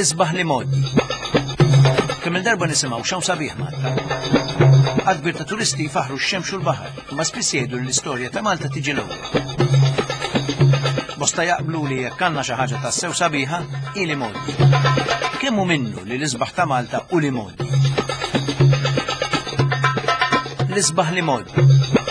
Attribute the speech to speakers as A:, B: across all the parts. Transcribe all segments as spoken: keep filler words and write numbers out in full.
A: L-isbaħ li modi. Kemm il-darba nisimgħu xemm sabiħ Malta. Għadbir ta' turisti faħru x-xemx u l-baħar, imma spiss jgħidu l-istorja ta' Malta tiġi l-ewwel. Bosta jaqblu li jekk għandna xi ħaġa tassew sabiħa hi li modi. Kemm hu minnu li l-isbaħ ta' Malta u li modi. L-isbaħ li modi.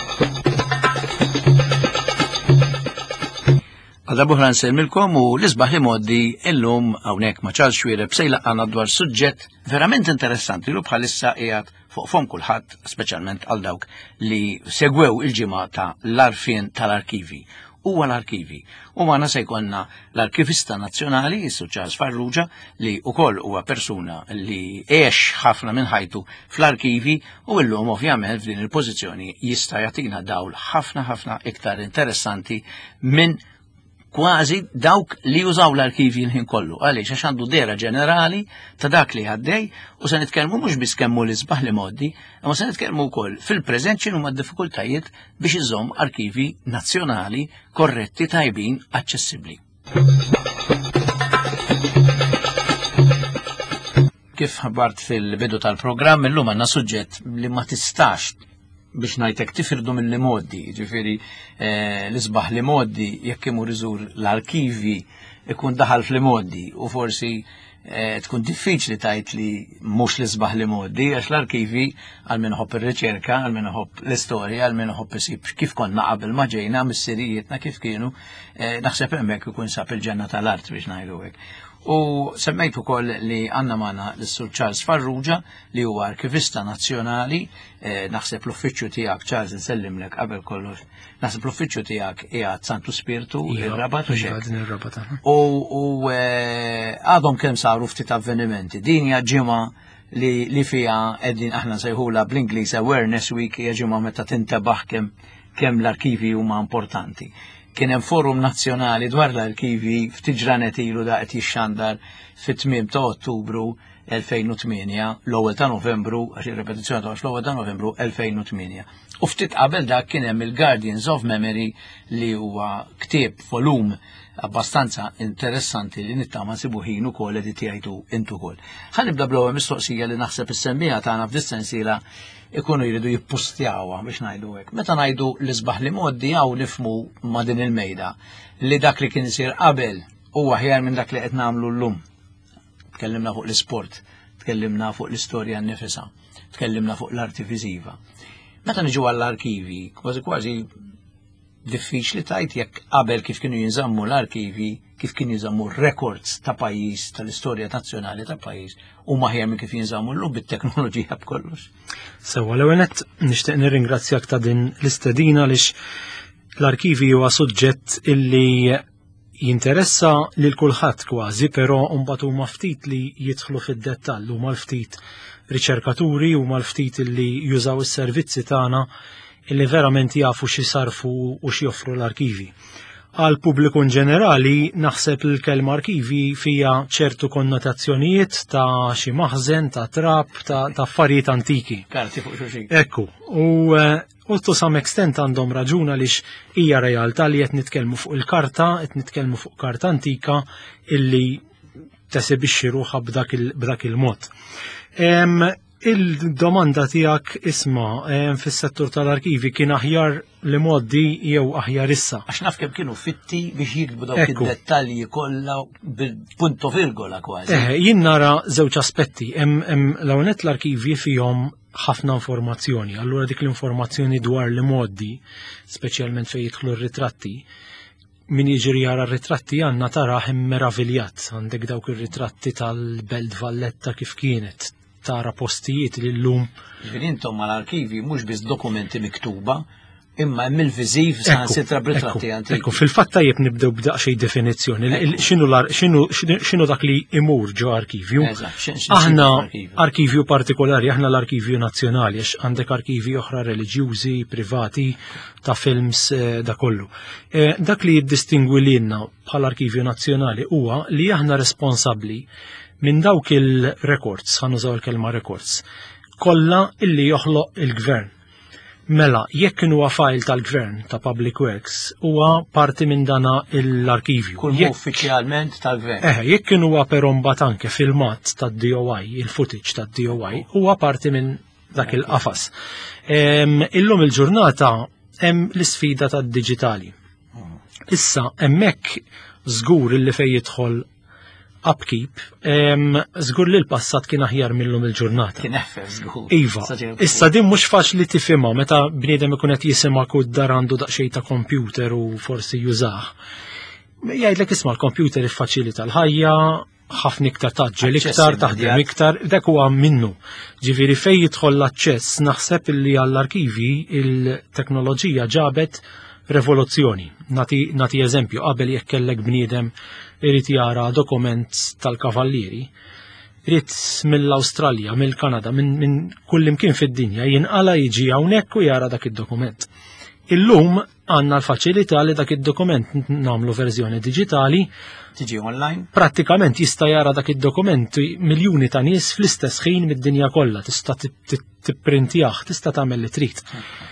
A: Għadha buħra nselmilkom u l-isbaħ li modi illum hawnhekk ma' Charles Xwiereb se jlaqqana dwar suġġett verament interessanti li bħalissa qiegħed fuq fom kulħadd, speċjalment għal dawk li segwew il-ġimgħa ta' l-arfien tal-arkivi. Huwa l-arkivi. U magħna se jkollna l-Arkivista Nazzjonali, is-Sur Charles Farrugia, li wkoll huwa persuna li għex ħafna minn ħajtu fl-arkivi u llum ovvjament f'din il-pożizzjoni jista' jagħtina dawl ħafna ħafna iktar interessanti minn kważi dawk li jużaw l-arkivi l-ħin kollu. Għaliex għax għandu dera ġenerali ta' dak li għaddej u se nitkellmu mhux biss kemm hu l-isbaħ li modi, imma se nitkellmu wkoll fil-preżent x'inhuma d-diffikultajiet biex iżomm arkivi nazzjonali korretti tajbin aċċessibbli. Kif ħabbart fil-bidu tal-programm illum għandna suġġett li ma tistax biex ngħidlek tifirdu mill-li modi, ġifieri l-isbaħ li modi jekk imur iżur l-arkivi ikun daħal fl modi u forsi tkun diffiċli tajt li mhux l-isbaħ li modi għax l-arkivi għal min iħobb ir-riċerka, għal min iħobb l-istorja, għal min iħobb isib kif konna qabel ma ġejna mis-sirijietna kif kienu, naħseb hemmhekk ikun sab il-ġenna tal-art biex ngħidu hekk. U semmejt ukoll li għandna magħna l-Sur Charles Farrugia li huwa Arkivista Nazzjonali, naħseb l-uffiċċju tiegħek Charles insellimlek qabel kollox. Naħseb l-uffiċċju tiegħek qiegħed Santu Spiritu ir-Rabat u xejn. U għadhom kemm saru ftit avvenimenti. Din hija ġimgħa li fiha qegħdin aħna nsejħula bl-Ingliż Awareness Week, hija ġimgħa meta tintebaħ kemm kemm l-arkivi huma importanti. Kien hemm forum nazzjonali dwar l-arkivi ftit ġranet ilu da qed jixxandar fit-tmiem ta' Ottubru elfejn u tminja, l-ewwel ta' Novembru, għax ir-repetizzjoni ta' l-ewwel ta' Novembru elfejn u tminja. U ftit qabel dak kien hemm il-Guardians of Memory li huwa ktieb volum abbastanza interessanti li nittama nsibu ħin ukoll li tiegħidu intu wkoll. Ħanibda bl-ewwel mistoqsija li naħseb is-semmija tagħna f'dis-sensiela ikunu jridu jippustjawha biex ngħidu hekk. Meta ngħidu l-isbaħ li modi hawn nifhmu ma' din il-mejda li dak li kien isir qabel huwa aħjar minn dak li qed nagħmlu llum. Tkellimna fuq l-isport, tkellimna fuq l-istorja nnifisha, tkellimna fuq l-arti viżiva. Meta niġu għall-arkivi, kważi kważi diffiċli tajt jekk qabel kif kienu jinżammu l-arkivi, kif kienu jinżammu records ta' pajjiż, tal-istorja nazzjonali ta' pajjiż, u maħjar minn kif jinżammu llum bit-teknoloġija b'kollox.
B: Sewwa l-ewwel nett nixtieq nirringrazzjak ta' din l-istedina għaliex l-arkivi huwa suġġett illi jinteressa lil kulħadd kważi, però mbagħad huma ftit li jidħlu fid-dettall, huma l-ftit riċerkaturi huma l-ftit illi jużaw is-servizzi tagħna illi verament jafu xi sarfu u xi joffru l-arkivi. Għal pubbliku ġenerali naħseb l-kelma arkivi fija ċertu konnotazzjonijiet ta' xi maħżen, ta' trab, ta' affarijiet antiki.
A: Karti fuq xulxin.
B: Ekku, u u to some extent għandhom raġun għaliex hija realtà li qed nitkellmu fuq il-karta, qed nitkellmu fuq karta antika illi tesibixxi ruħha b'dak il-mod. Il-domanda tiegħek isma' fis-settur tal-arkivi kien aħjar li modi jew aħjar issa.
A: Għax naf kemm kienu fitti biex jiktbu dawk id-dettalji kollha bil-punto virgola kważi.
B: Eh, jien nara żewġ aspetti. Hemm l-ewwel l-arkivi fihom ħafna informazzjoni. Allura dik l-informazzjoni dwar li modi, speċjalment fejn jidħlu r-ritratti, min jiġri jara r-ritratti għandna tara hemm meraviljat. Għandek dawk ir-ritratti tal-Belt Valletta kif kienet, tara postijiet li llum.
A: Ġifieri intom mal-arkivi mhux biss dokumenti miktuba, imma hemm il-viżiv saħansitra b'ritratti antiki.
B: Ekku, fil-fatt tajjeb nibdew b'daqsxejn definizzjoni. X'inhu dak li imur ġo arkivju? Aħna arkivju partikolari, aħna l-Arkivju Nazzjonali, għax għandek arkivi oħra reliġjużi, privati, ta' films da kollu. Dak li jiddistingwi lilna bħal-Arkivju Nazzjonali huwa li aħna responsabbli minn dawk il-records, ħanużaw il-kelma records, kollha illi joħloq il-gvern. Mela, jekk huwa file tal-gvern ta' Public Works, huwa parti minn dana l-arkivju.
A: Kull
B: Jekk-
A: uffiċjalment tal-gvern.
B: Eh, jekk huwa però mbagħad anke filmat tad-D O I, il-footage tad-D O I, huwa parti minn dak il-qafas. Em, Illum il-ġurnata hemm l-isfida tad-diġitali. Issa hemmhekk żgur illi fejn jidħol upkeep, em, żgur li l-passat kien aħjar millum il-ġurnata.
A: Kien effer żgur.
B: Iva, issa din mhux faċli tifhimha meta bniedem ikun qed jisimha kud dar għandu daqsxejn ta' kompjuter u forsi jużah. Jgħidlek isma' l-kompjuter iffaċilita l-ħajja, ħafna iktar taġġel
A: Aċċess
B: iktar, taħdem
A: immedjat.
B: iktar, dak huwa minnu. Ġifieri fejn jidħol l-aċċess naħseb illi għall-arkivi il-teknoloġija ġabet revoluzzjoni. Nati, nati eżempju, qabel jekk kellek bniedem irid jara dokument tal-kavallieri, irid mill-Awstralja, mill-Kanada, minn min kull imkien fid-dinja jinqala jiġi hawnhekk u jara dak id-dokument. Illum għandna l-faċilità li dak id-dokument nagħmlu verżjoni diġitali,
A: Tiġi online.
B: prattikament jista' jara dak id-dokument miljuni ta' nies fl-istess ħin mid-dinja kollha, tista' tipprintjah, tista' tagħmel li trid.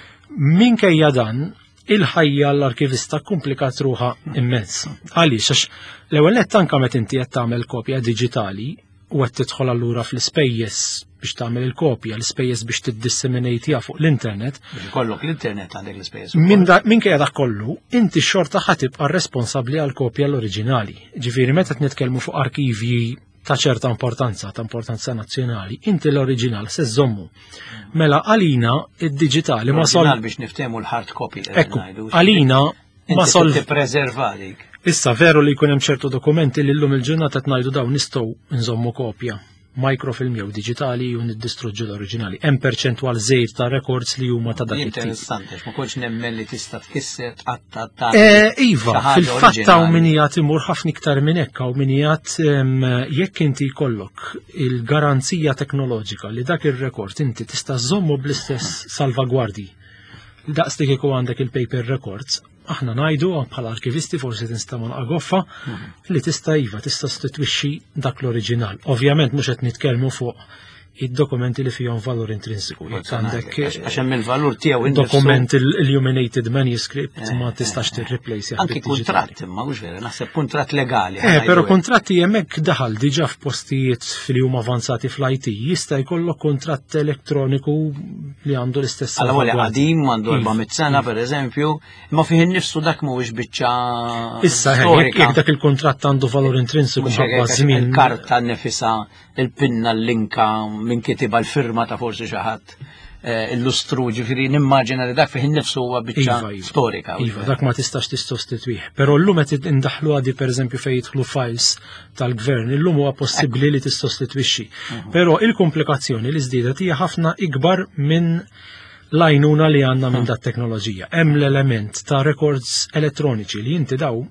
B: Minkejja dan, il-ħajja l-arkivista komplikat ruħa immens. Għaliex, għax l-ewwel nett anke meta inti qed tagħmel kopja diġitali u qed tidħol allura fl-ispejjeż biex tagħmel il-kopja, l-ispejjeż biex tiddisseminatija fuq l-internet,
A: Biex ikollok l-internet għandek l-ispejjeż.
B: Min da, minkejja dak kollu, inti xorta ħatibqa' responsabbli għal kopja l-oriġinali. Ġifieri meta qed nitkellmu fuq arkivji ta' ċerta importanza, ta' importanza nazzjonali, inti l-oriġinal se żommu. Mela għalina id-diġitali ma sol.
A: L-oriġinal biex niftehmu l-hard copy.
B: Ekku, għalina ma sol.
A: tippreserva dik.
B: Issa veru li jkun hemm ċertu dokumenti li llum il-ġurnata qed ngħidu dawn nistgħu nżommu kopja microfilm jew diġitali u niddistruġġu l-oriġinali. Hemm perċentwal żejr ta' records li huma ta' dak it-tip.
A: Interessanti, ma kontx nemmen li tista' tkisser tqatta' ta'
B: Eh, Iva, fil-fatt ta' minijat imur ħafna iktar minn hekk u minijat jekk inti jkollok il-garanzija teknoloġika li dak ir-rekord inti tista' żommu bl-istess salvagwardji. Daqs dik kieku għandek il-paper records, aħna ngħidu bħala arkivisti forsi tinsta' goffa li tista' iva tista' stitwixxi dak l-oriġinal. Ovvjament mhux qed nitkellmu fuq id-dokumenti li fihom valur intrinsiku. Jekk għandek
A: għax hemm il-valur tiegħu
B: dokument il-illuminated manuscript ma tistax tirreplace
A: anki kuntratt imma mhux vera, naħseb kuntratt legali.
B: Eh, però kontratti hemmhekk daħal diġà f'postijiet fil huma avanzati fl-I T jista' jkollok kontratt elettroniku li għandu l-istess.
A: Għal għoli qadim għandu erba'mit sena pereżempju, imma fih innifsu dak mhuwiex biċċa
B: Issa jekk dak il-kontratt għandu valur intrinsiku ħabba żmien.
A: Il-karta nnifisha il-pinna l-linka minn kitiba l-firma ta' forsi xi ħadd illustru, ġifieri nimmaġina li dak fih innifsu huwa biċċa storika.
B: Iva, dak ma tistax tistostitwih. Però llum qed indaħlu għadi pereżempju fejn jidħlu files tal-gvern, illum huwa possibbli li tistostitwixxi. Però il-komplikazzjoni li żdiedet hija ħafna ikbar minn l-għajnuna li għandna minn dat teknoloġija. Hemm l-element ta' records elettroniċi li inti daw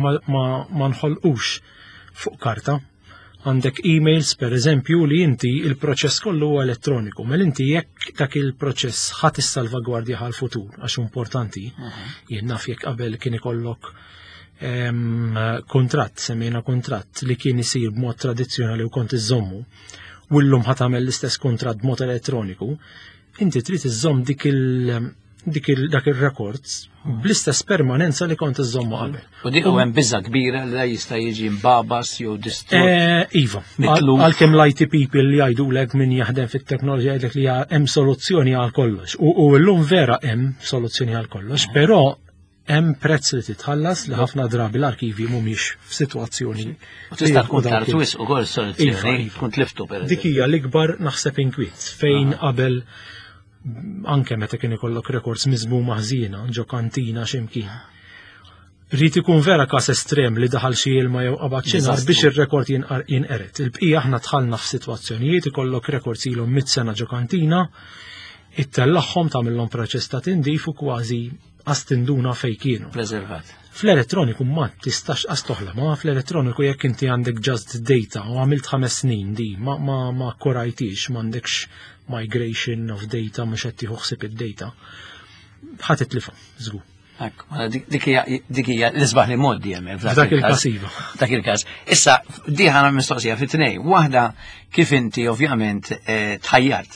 B: ma nħolqux fuq karta. Għandek emails per eżempju li inti il-proċess kollu huwa elettroniku, mel inti jekk dak il-proċess ħadd issalvagwardja għal futur għax importanti, jien naf jekk qabel kien ikollok kontratt, semmejna kontratt li kien isir b'mod tradizzjonali u kont iżommu, u llum ħadd tagħmel l-istess kontratt b'mod elettroniku, inti trid iżomm dik il- dik il dak il-records bl-istess permanenza li kont iżommu qabel.
A: U dik hemm biża kbira li jista' jiġi mbabas jew
B: distrut. Iva, għalkemm l-I T people li jgħidulek min jaħdem fit-teknoloġija jgħidlek li hemm soluzzjoni għal kollox. U llum vera hemm soluzzjoni għal kollox, però hemm prezz li titħallas li ħafna drabi l-arkivi mhumiex f'sitwazzjoni.
A: U tista' tkun tard wisq ukoll soluzzjoni, tkun tliftu per.
B: Dik hija l-ikbar naħseb inkwiet fejn qabel anke meta kien ikollok records miżmuma ħżiena ġo kantina x'imkien. Rrid ikun vera każ estrem li daħal xi ilma jew qabad xi nar biex ir-rekord jinqeret. Il-bqija aħna dħalna f'sitwazzjonijiet ikollok records ilhom mit sena ġo kantina, ittellaħħom tagħmilhom proċess ta' tindif u kważi għastinduna fejn kienu.
A: Preservat.
B: Fl-elettroniku ma tistax qastoħla, ma fl-elettroniku jekk inti għandek just data u għamilt ħames snin di, ma ma ma korajtix, m'għandekx migration of data mhux qed tieħu ħsieb id-data. Ħadd itlifha, żgur.
A: Dik hija l-isbaħ li moddi hemm
B: f'dak il-każ iva.
A: Dak il-każ. Issa di ħana mistoqsija fit-tnejn. Waħda kif inti ovvjament tħajjart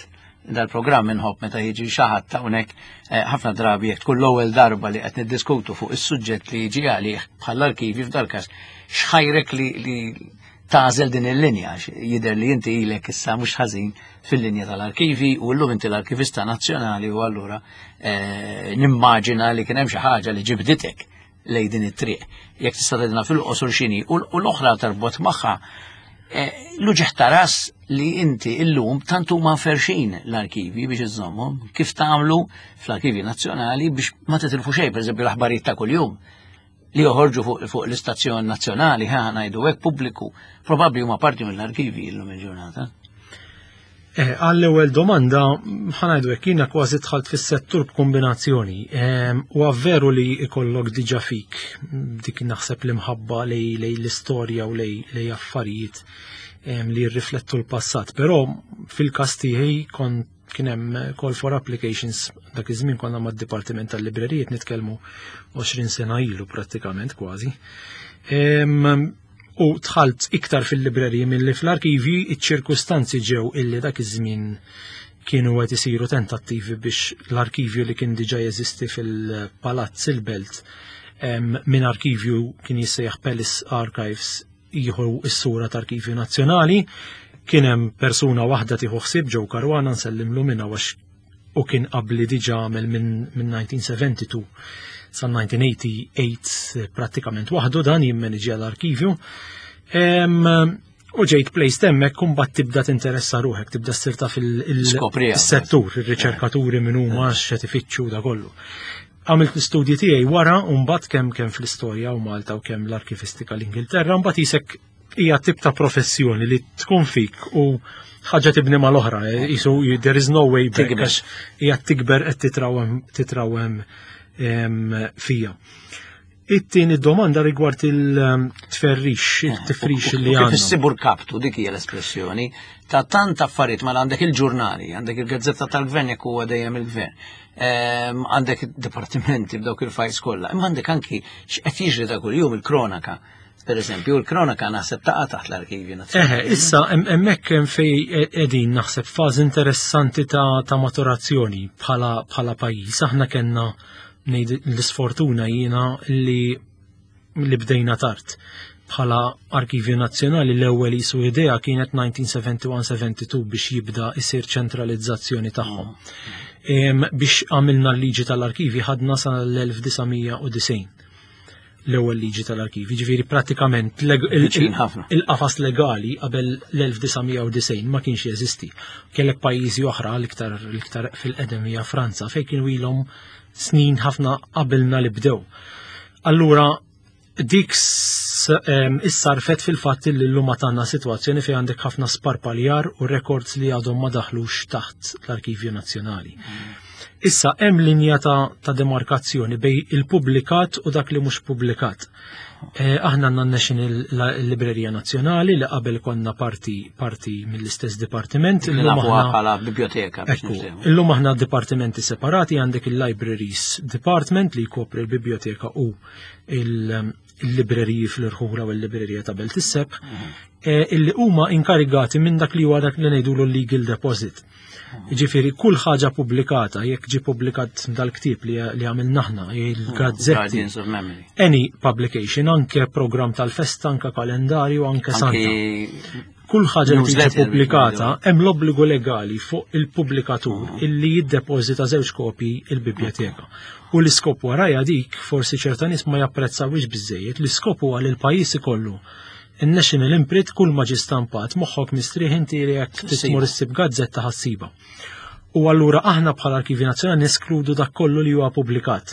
A: dal-programm inħobb meta jiġi xi ħadd ta' hawnhekk ħafna drabi jekk tkun l-ewwel darba li qed niddiskutu fuq is-suġġett li jiġi għalih bħall-arkivji f'dal-każ x'ħajrek li li tażel din il-linja jidher li inti ilek issa mhux ħażin fil-linja tal-arkivji u llum inti l-arkivista nazzjonali u allura nimmaġina li kien hemm xi ħaġa li ġibditek lejn din it-triq. Jekk tista' tgħidilna fil-qosor x'inhi u l-oħra tarbot magħha l-uġeħ ta' ras li inti illum tant huma ferxin l-arkivji biex iżommhom kif tagħmlu fl-Arkivji Nazzjonali biex ma titilfu xejn, pereżempju l-aħbarijiet ta' kuljum li joħorġu fuq l-istazzjon nazzjonali ħa ngħidu hekk pubbliku, probabbli huma parti mill-arkivji llum il-ġurnata.
B: Għall-ewwel domanda ħanajdu hekk jiena kważi dħalt fis-settur b'kombinazzjoni. Huwa veru li jkollok diġà fik dik naħseb li mħabba lej l-istorja u lej affarijiet li jirriflettu l-passat, però fil-każ tiegħi kont kien hemm call for applications dak iż-żmien konna mad-Dipartiment tal-Librerijiet nitkellmu għoxrin sena ilu prattikament kważi. U dħalt iktar fil-librerji milli fl-arkivji, iċ-ċirkustanzi ġew illi dak iż-żmien kienu qed isiru tentattivi biex l-arkivju li kien diġà jeżisti fil-Palazz il-Belt minn arkivju kien jissejjaħ Palace Archives jieħu s-sura ta' Arkivju Nazzjonali. Kien hemm persuna waħda tieħu ħsieb ġew Karwana nsellimlu minnha għax u kien qabli diġà għamel minn nineteen seventy-two sa nineteen eighty-eight prattikament waħdu dan jimmaneġġja l-arkivju. U ġejt placed hemmhekk u mbagħad tibda tinteressa ruħek, tibda ssirta fil-settur, ir-riċerkaturi minn huma x'qed ifittxu da kollu. Għamilt l-istudji tiegħi wara u mbagħad kemm kemm fl-istorja u Malta u kemm l-arkivistika l-Ingilterra, mbagħad isek hija tip ta' professjoni li tkun fik u ħaġa tibni mal-oħra, isu there is no way back għax hija tikber qed titrawhem fija. It-tieni domanda rigward il-tferrix, it-tifrix li għandna.
A: Kif issibur kaptu dik hija l-espressjoni ta' tant affarijiet ma għandek il-ġurnali, għandek il-gazzetta tal-gvern jekk huwa dejjem il-gvern. Għandek id-dipartimenti b'dawk il-fajs kollha, imma għandek anki x'qed jiġri ta' kuljum il-kronaka. Per eżempju, l-kronaka naħseb taqa' taħt l-Arkivju Nazzjonali.
B: Eħe, issa hemmhekk hemm fejn qegħdin naħseb fażi interessanti ta' maturazzjoni bħala pajjiż. Aħna kellna l-isfortuna jiena li li bdejna tard. Bħala Arkivju Nazzjonali l-ewwel isu idea kienet nineteen seventy-one seventy-two biex jibda jsir ċentralizzazzjoni tagħhom. Biex għamilna l-liġi tal-arkivji ħadna sa l-nineteen ninety l-ewwel liġi tal-arkivji, ġifieri prattikament il-qafas legali qabel l-nineteen ninety ma kienx jeżisti. Kellek pajjiżi oħra l-iktar fil-qedem hija Franza fejn kienu ilhom snin ħafna qabilna li bdew. Allura dik issarfet fil-fatt li llum għandna sitwazzjoni fejn għandek ħafna sparpaljar u records li għadhom ma daħlux taħt l-Arkivju Nazzjonali. Issa hemm linja ta' demarkazzjoni bej il-pubblikat u dak li mhux pubblikat. Aħna għandna National Librerija Nazzjonali li qabel konna parti parti mill-istess dipartiment.
A: Illum bħala biblioteka.
B: Illum aħna dipartimenti separati, għandek il-Libraries Department li jkopri l-biblioteka u il-libreriji fl-Irħura u l-librerija ta' Belt is-Seb, illi huma inkarigati minn dak li huwa dak li ngħidulu legal deposit. Ġifieri kull ħaġa pubblikata, jekk ġi pubblikat dal-ktieb li għamilna aħna, il-gazzetti, any publication, anke programm tal-festa, anke kalendarju, anke santa. Kull ħaġa li tiġi pubblikata hemm l-obbligu legali fuq il-pubblikatur illi jiddepożita żewġ kopji il-biblioteka. U l-iskop warajja dik forsi ċerta nies ma japprezzawx biżejjed, l-iskop huwa li l-pajjiż ikollu il-National Imprint kull ma ġi stampat moħħok mistrieħ inti jekk tismur issib gazzetta ħassiba. U allura aħna bħala Arkivju Nazzjonali neskludu dak kollu li huwa pubblikat.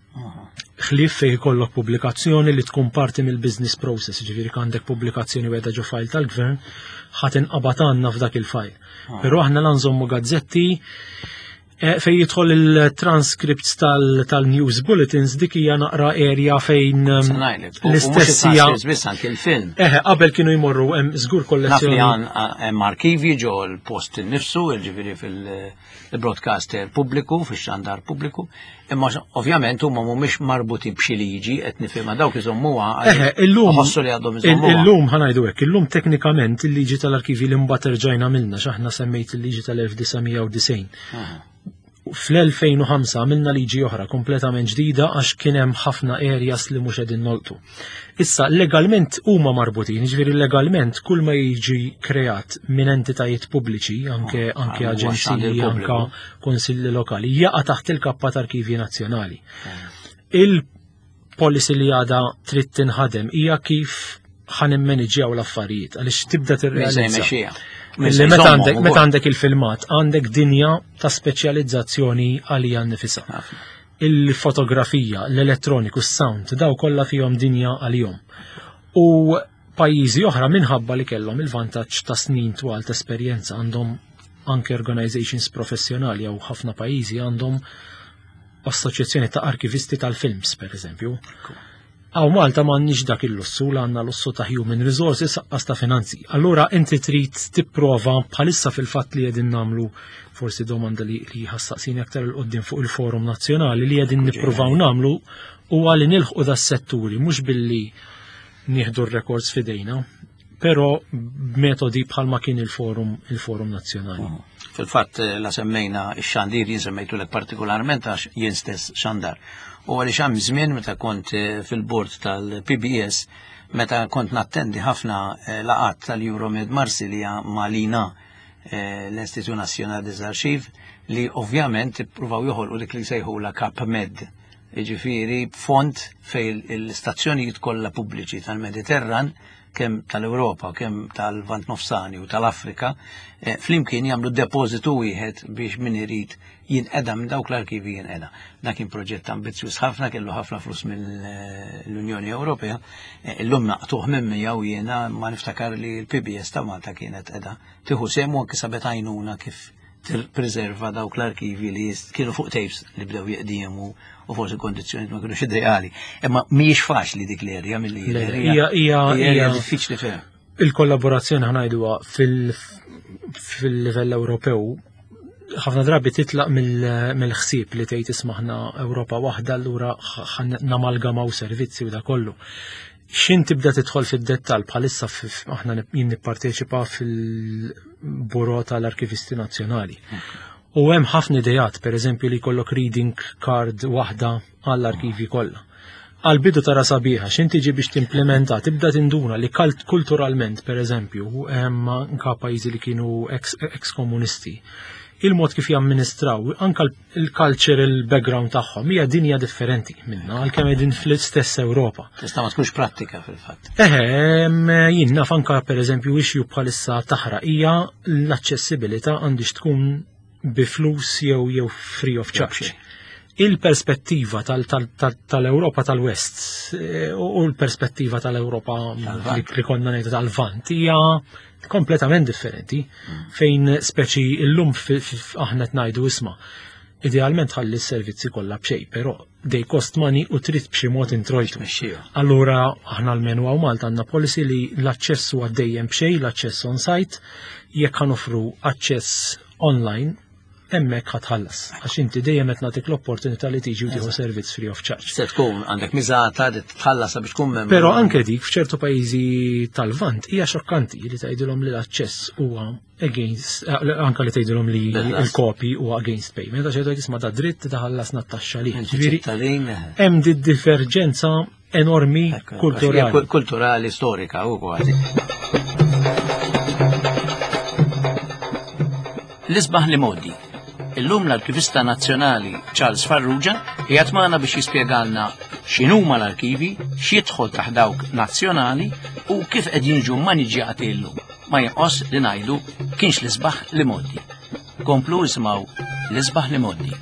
B: Ħlief fejn ikollok pubblikazzjoni li tkun parti mill-business process, ġifieri għandek pubblikazzjoni weda ġo file tal-gvern, ħadd inqabad għandna f'dak il-file. Però aħna la nżommu gazzetti Fej jidħol il-transcripts tal-news bulletins dik hija naqra area fejn
A: l-istess hija biss anke il-film.
B: Eħe, qabel kienu jmorru hemm żgur kollezzjoni.
A: Naf li hemm arkivi ġo l-post innifsu, jiġifieri fil-broadcaster pubbliku, fix-xandar pubbliku, imma ovvjament huma mhumiex marbuti b'xi liġi qed nifhimha dawk iżommuha.
B: Eħe, illum
A: ħossu li għadhom iżommuha.
B: Illum ħanajdu hekk, illum teknikament il-liġi tal-arkivi li mbagħad terġajna milna x'aħna semmejt il-liġi tal-elf disgħamija u disgħin. Fl-elfejn u ħamsa għamilna liġi oħra kompletament ġdida għax kien hemm ħafna areas li mhux qegħdin nolqtu. Issa legalment huma marbutin, jiġifieri legalment kull ma jiġi kreat minn entitajiet pubbliċi, anke anke aġenziji, anke konsilli lokali, jaqa' taħt il-kappa tal-Arkivi Nazzjonali. Il-policy li għadha trid tinħadem hija kif ħanimmaniġġjaw l-affarijiet għaliex tibda tirrealizza. Meta għandek il-filmat, għandek dinja ta' speċjalizzazzjoni għalija nnifisha. Il-fotografija, l-elettroniku, s-sound, daw kollha fihom dinja għalihom. U pajjiżi oħra minħabba li kellhom il-vantaġġ ta' snin twal ta' esperjenza għandhom anke organizations professjonali jew ħafna pajjiżi għandhom assoċjazzjoni ta' arkivisti tal-films, per eżempju. Għaw Malta m'għandniex dak il-lussu l għandna lussu ta' human resources saqqas ta' finanzi. Allura inti trid tipprova bħalissa fil-fatt li qegħdin nagħmlu forsi domanda li li ħassaqsini aktar il qoddim fuq il-forum nazzjonali li qegħdin nippruvaw nagħmlu huwa li nilħqu das-setturi mhux billi nieħdu r-records f'idejna, però b'metodi bħalma kien il-forum il-forum nazzjonali.
A: Fil-fatt la semmejna x-xandir jinsemmejtulek partikolarment għax jien stess xandar. U għaliex hemm żmien meta kont fil-bord tal-P B S, meta kont nattendi ħafna laqat tal-Euromed Marsilja malina l-Institut Nazzjonali des Archives li ovvjament ippruvaw joħolqu dik li sejħula CapMed. Jiġifieri font fejn l-istazzjonijiet kollha pubbliċi tal-Mediterran kemm tal-Ewropa, kemm tal-Vant Nofsani u tal-Afrika, flimkien jagħmlu depożitu wieħed biex min irid jinqeda minn dawk l-arkivi jinqeda. Dak kien proġett ambizzjuż ħafna, kellu ħafna flus mill-Unjoni Ewropea. Illum naqtuh minn miegħu jiena ma niftakar li l-P B S ta' Malta kienet qiegħda tieħu sehem anke sabet għajnuna kif tirpreserva dawk l-arkivi li kienu fuq tapes li bdew jeqdiemu u forsi kondizzjoni ma kienux ideali. Imma mhijiex faċli dik l-erja mill-erja. Hija diffiċli fehem.
B: Il-kollaborazzjoni ħanajduha fil-livell Ewropew ħafna drabi titlaq mill-ħsieb li tgħid ismaħna Ewropa waħda allura namalgamaw servizzi u da kollu. X'in tibda tidħol fid-dettall bħalissa aħna jien nipparteċipa fil-Buro tal-Arkivisti Nazzjonali. U hemm ħafna idejat, pereżempju li jkollok reading card waħda għall-arkivi kollha. Għal-bidu tara sabiħa, x'in tiġi biex timplementa, tibda tinduna li kulturalment, pereżempju, hemm anke pajjiżi li kienu ex-komunisti. Il-mod kif jamministraw, anka il-cultural background tagħhom hija dinja differenti minna, għalkemm qegħdin fl-istess Ewropa.
A: Tista' ma tkunx prattika fil-fatt.
B: Eħe, jien naf anke pereżempju issue bħalissa taħraq hija l-aċċessibilità għandix tkun bi flus jew jew free of charge. Il-perspettiva tal-Ewropa tal-West u l-perspettiva tal-Ewropa li konna ngħidu tal-Vant hija kompletament differenti, fejn speċi illum aħna tnajdu isma. Idealment ħalli s-servizzi kollha b'xejn, però dej cost money u trid b'xi mod introjtu. Allura aħna l-menu għaw Malta għandna policy li l-aċċess huwa dejjem b'xejn, l-aċċess on-site, jekk ħanofru aċċess online, hemmhekk ħatħallas. Għax inti dejjem qed nagħtik l-opportunità li tiġi u tieħu servizz free of charge.
A: Se tkun għandek miżata li tħallas biex tkun membru.
B: Però anke dik f'ċertu pajjiżi tal-Vant hija xokkanti li tgħidilhom li l-aċċess huwa against anke li tgħidilhom li l-kopi huwa against payment għax jgħidu jisma' ta' dritt taħallasna t-taxxa li. Hemm di differġenza enormi kulturali.
A: Kulturali storika u kważi. L-isbaħ li modi. Illum l-Arkivista Nazzjonali Charles Farrugia qiegħed magħna biex jispjegalna x'inhuma l-arkivi, x'jidħol taħt dawk nazzjonali u kif qed jinġu maniġġjati llum. Ma jinqos li ngħidu kienx l-isbaħ li modi. Komplu isimgħu l-isbaħ li modi.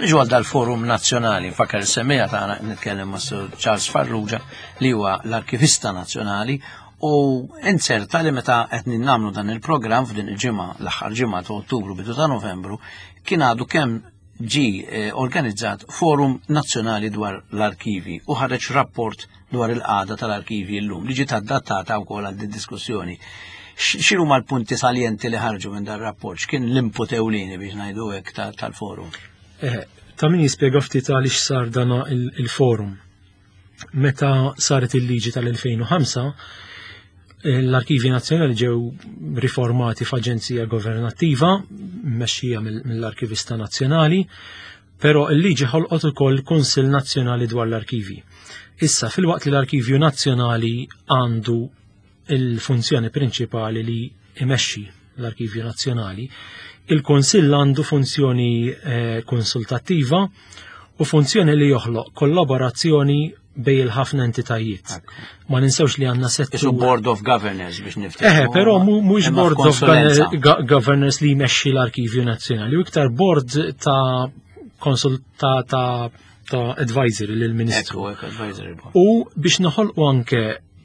A: niġu għal dal-Forum Nazzjonali, fakkar il-semmija tagħna nitkellem ma' Sur Charles Farrugia li huwa l-Arkivista Nazzjonali u inserta li meta qed nagħmlu dan il-programm f'din il-ġimgħa l-aħħar ġimgħa ta' Ottubru bidu ta' Novembru kien għadu kemm ġi eh, organizzat Forum Nazzjonali dwar l-arkivi u ħareġ rapport dwar il-qagħda tal-arkivi llum li ġiet adattata wkoll għal din diskussjoni. X'inhu ma l-punti saljenti li ħarġu minn dan rapport? X'kien l-input ewlieni biex ngħidu hekk tal-forum?
B: Eh, ta' min jispjega ftit għaliex sar dan il-forum. Meta saret il-liġi tal-elfejn u ħamsa, l-Arkivi Nazzjonali ġew riformati f'aġenzija governattiva mmexxija mill-Arkivista Nazzjonali, però l-liġi ħolqot ukoll Kunsill Nazzjonali dwar l-Arkivi. Issa fil-waqt li l-Arkivju Nazzjonali għandu il-funzjoni prinċipali li imexxi l-Arkivju Nazzjonali, il-Kunsill għandu funzjoni eh, konsultattiva u funzjoni li joħloq kollaborazzjoni bej il-ħafna entitajiet. Ma ninsewx li għanna settur.
A: Isu Board of Governors biex niftek.
B: Eħe, però mhux Board of Governors li jmexxi l-Arkivju Nazzjonali, u iktar board ta' konsulta ta' ta' advisory lill-Ministru. U biex noħolqu anke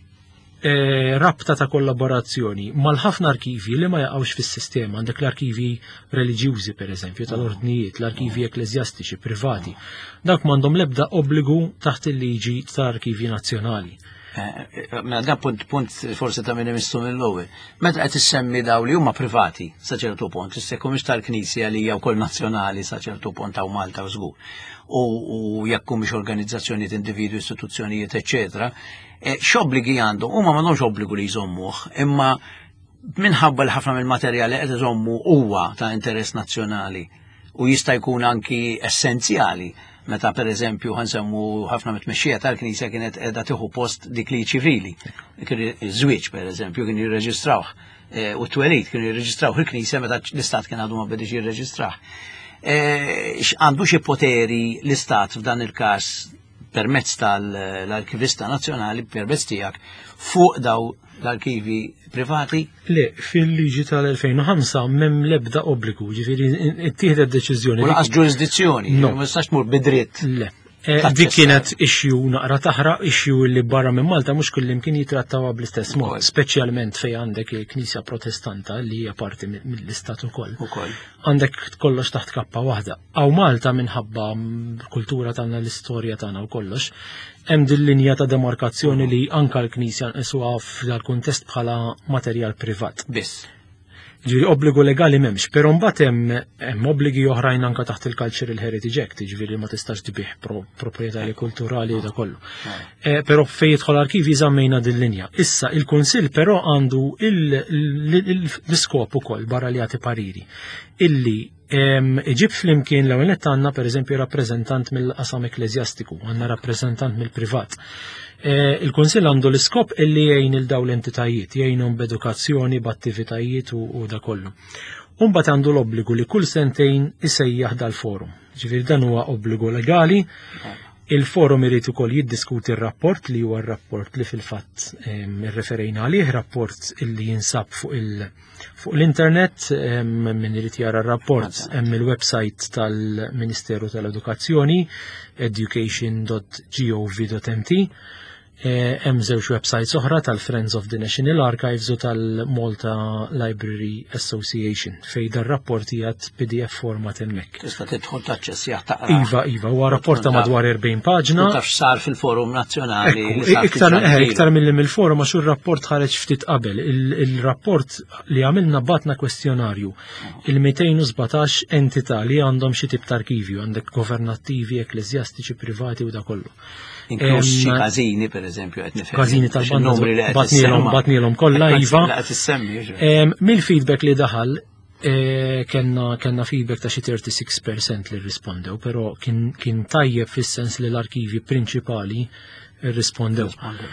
B: E, rabta ta' kollaborazzjoni mal-ħafna arkivi li ma jaqgħux fis-sistema, għandek l-arkivi reliġjużi pereżempju tal-ordnijiet, l-arkivi ekklesjastiċi privati. Dak m'għandhom l-ebda obbligu taħt il-liġi tal-Arkivi Nazzjonali.
A: Ma dan punt punt forsi ta' minni mistu mill-ewwel. Meta qed issemmi daw li huma privati sa ċertu punt, issekku mhux tal-Knisja li hija wkoll nazzjonali sa ċertu punt ta' Malta u żgur. U jekk mhux organizzazzjonijiet, individwi, istituzzjonijiet, eċetera, x'obbligi għandhom, huma m'għandhomx obbligu li jżommuh, imma minħabba li ħafna mill-materjali qed iżommu huwa ta' interess nazzjonali u jista' jkun anki essenzjali. Meta per eżempju ħansemmu ħafna mit-tmexxija tal-Knisja kienet qiegħda tieħu post dik li ċivili. Żwieġ per eżempju kien jirreġistrawh u t-twelid kien jirreġistrawh il-Knisja meta l-Istat kien għadu ma bedix jirreġistrawh. Għandu xi poteri l-Istat f'dan il-każ permezz tal-Arkivista Nazzjonali permezz tiegħek fuq daw l-arkivi privati?
B: Le, fil-liġi tal-elfejn u ħamsa m'hemm l-ebda obbligu, ġifieri ittieħed deċiżjoni.
A: U laqas ġurisdizzjoni, ma tistax tmur bidritt.
B: Le. Dik kienet issue naqra taħraq, issue li barra minn Malta mhux kullim kien jitrattawa bl-istess mod, speċjalment fejn għandek il-Knisja Protestanta li hija parti mill-Istat ukoll. Għandek kollox taħt kappa waħda. Aw Malta minħabba kultura tagħna, l-istorja tagħna u kollox, hemm din linja ta' demarkazzjoni li anke l-Knisja nqisuha f'dal-kuntest bħala materjal privat.
A: Biss.
B: Ġifieri obbligu legali m'hemmx, però mbagħad hemm obbligi oħrajn anke taħt il-Cultural Heritage Act, ġifieri ma tistax tibih proprjetarji kulturali da kollu. Però fejn jidħol arkivi żammejna din linja. Issa il-Kunsill però għandu l-iskop ukoll barra li jagħti pariri illi iġib flimkien l-ewwel nett għandna pereżempju rappreżentant mill-qasam ekklesjastiku, għandna rappreżentant mill-privat. Il-Kunsill għandu l-iskop illi jgħin il-daw l-entitajiet, jgħinhom b'edukazzjoni, b'attivitajiet u da kollu. Mbagħad għandu l-obbligu li kull sentejn isejjaħ dal-forum. Ġifieri dan huwa obbligu legali. Il-forum irid ukoll jiddiskuti r-rapport li huwa r-rapport li fil-fatt irreferejna għalih, rapport illi jinsab fuq l-internet, min irid jara r-rapport hemm il-website tal-Ministeru tal-Edukazzjoni education dot gov dot m t. Hemm żewġ websites oħra tal-Friends of the National Archives u tal-Malta Library Association fejn dar-rapport jgħid P D F format hemmhekk.
A: Tista' tidħol taċċessjah taqra.
B: Iva, iva, huwa rapport ta' madwar erbgħin paġna.
A: Taf sar fil-Forum Nazzjonali.
B: Iktar iktar milli mill-forum għax ir-rapport ħareġ ftit qabel. Il-rapport li għamilna batna kwestjonarju il-mejtejn u sbatax entità li għandhom xi tip ta' arkivju, għandek governattivi, ekklesjastiċi, privati u da kollu.
A: Inkluż xi każini pereżempju qed nifhem.
B: Każini tal-banda batnielhom batnielhom kollha iva. Mill-feedback li daħal kellna feedback ta' xi thirty-six percent li rrispondew, però kien tajjeb fis-sens li l-arkivi prinċipali rrispondew.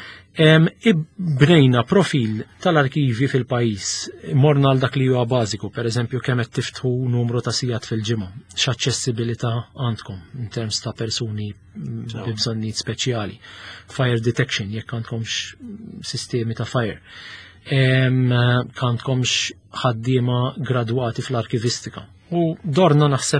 B: Ibnejna profil tal-arkivi fil-pajis, morna għal dak li huwa bażiku, pereżempju kemm qed tiftħu numru ta' sigħat fil-ġimgħa, x'aċċessibilità għandkom in terms ta' persuni bi bżonnijiet speċjali, fire detection jekk għandkomx sistemi ta' fire, għandkomx ħaddiema gradwati fl-arkivistika. U dorna naħseb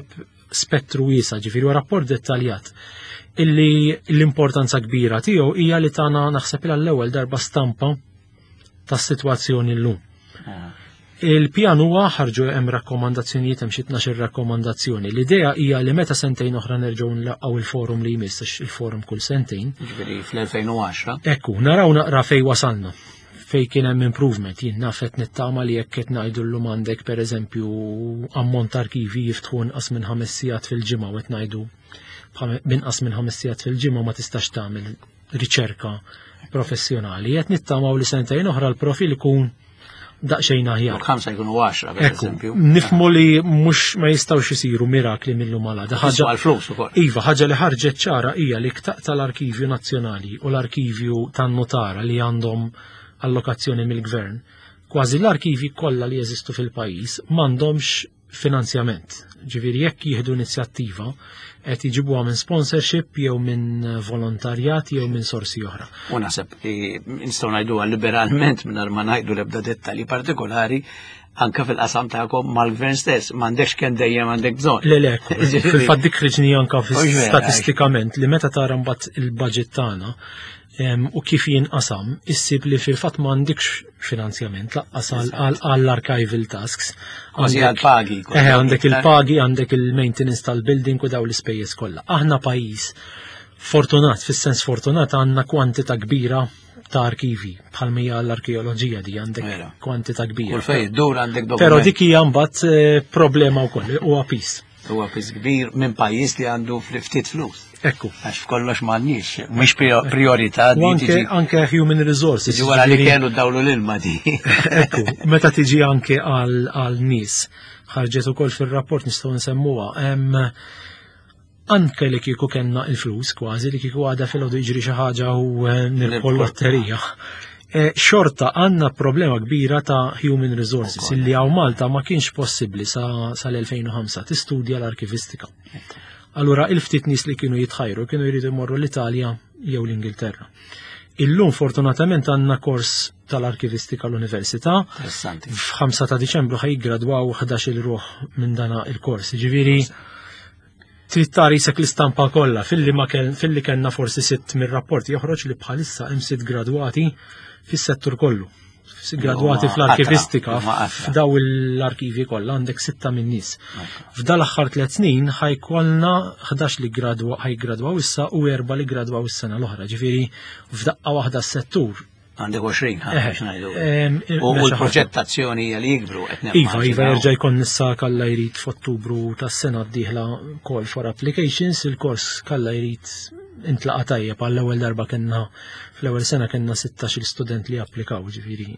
B: spettru wiesa, ġifieri huwa rapport dettaljat illi l-importanza kbira tiegħu hija li tagħna naħseb il l-ewwel darba stampa tas-sitwazzjoni llum. Il-pjan huwa ħarġu hemm rakkomandazzjonijiet hemm xi tnax-il rakkomandazzjoni. L-idea hija li meta sentejn oħra nerġgħu nlaqgħu il-forum li jmiss il-forum kull sentejn.
A: Ġifieri fl-elfejn u għaxra.
B: Ekku, naraw naqra fejn wasalna. Fejn kien hemm improvement, jien naf qed nittama li jekk qed ngħidu llum għandek pereżempju ammont arkivi jiftħu inqas minn ħames sigħat fil-ġimgħa u qed ngħidu binqas minn ħames sigħat fil-ġimgħa ma tistax tagħmel riċerka professjonali. Qed nittamaw li sentejn oħra l-profil ikun daqsxejn aħjar.
A: Ħamsa jkunu għaxra, pereżempju.
B: Nifhmu li mhux ma jistgħux isiru mirakli minnhom għal ħaġa.
A: Ħaġa flus ukoll.
B: Iva, ħaġa li ħarġet ċara hija li ktaq tal-Arkivju Nazzjonali u l-Arkivju tan-Notara li għandhom allokazzjoni mill-Gvern, kważi l-arkivi kollha li jeżistu fil-pajjiż m'għandhomx finanzjament. Ġifieri jekk jieħdu inizjattiva qed jiġibuha minn sponsorship jew minn volontarjat jew minn sorsi oħra.
A: U naħseb li nistgħu ngħiduha liberalment mingħajr ma ngħidu l-ebda dettalji partikolari anke fil-qasam tagħkom mal-Gvern stess, m'għandekx kemm dejjem għandek bżonn.
B: Le le, fil-fatt dik riġni anke statistikament li meta tara mbagħad il-budget tagħna u kif jinqasam, issib li fil-fatt m'għandekx finanzjament laqqas għall-archival tasks.
A: Kważi għall-pagi.
B: Eħe, għandek il-pagi, għandek il-maintenance tal-building u daw l-ispejjeż kollha. Aħna pajjiż fortunat, fis-sens fortunat għandna kwantità kbira ta' arkivi, bħal mija l-arkeoloġija di għandek kwantità kbira.
A: U fejn dur għandek dokument.
B: Però dik hija mbagħad problema wkoll huwa pis.
A: Huwa pis kbir minn pajjiż li għandu ftit flus.
B: Ekku.
A: Għax kollox m'għandniex, mhix priorità di.
B: Anke anke human resources.
A: Jiġu wara li kienu dawlu l-ilma di.
B: Ekku, meta tiġi anke għal nies. Ħarġet ukoll fir-rapport nistgħu nsemmuha. Anke li kieku kellna il-flus kważi li kieku għadha filgħodu jiġri xi ħaġa u nirħu lotterija. Xorta għandna problema kbira ta' human resources illi għaw Malta ma kienx possibbli sal-elfejn u ħamsa tistudja l-arkivistika. Allura il-ftit nies li kienu jitħajru kienu jridu jmorru l-Italja jew l-Ingilterra. Illum fortunatament għandna kors tal-arkivistika l-Università. F'ħamsa ta' Diċembru ħajgradwaw ħdax-il ruħ minn dana il-kors. Ġifieri trid tara isek l-istampa kollha filli ma filli kellna forsi sitt mir-rapport joħroġ li bħalissa hemm sitt gradwati fis-settur kollu. Gradwati fl-arkivistika f'daw l-arkivi kollha għandek sitta minn nies. F'dal aħħar tliet snin ħajkollna ħdax li gradwa ħajgradwaw issa u erba' li gradwaw is-sena l-oħra. Ġifieri f'daqqa waħda s-settur
A: għandek għoxrin ngħidu. U l-proġettazzjoni hija li jikbru qed
B: Iva, iva jerġa' jkun issa kalla jrid f'Ottubru tas-sena d-dieħla call for applications, il-kors kalla jrid intlaqa tajjeb għall-ewwel darba kellna fl-ewwel sena kellna sittax-il student li applikaw ġifieri.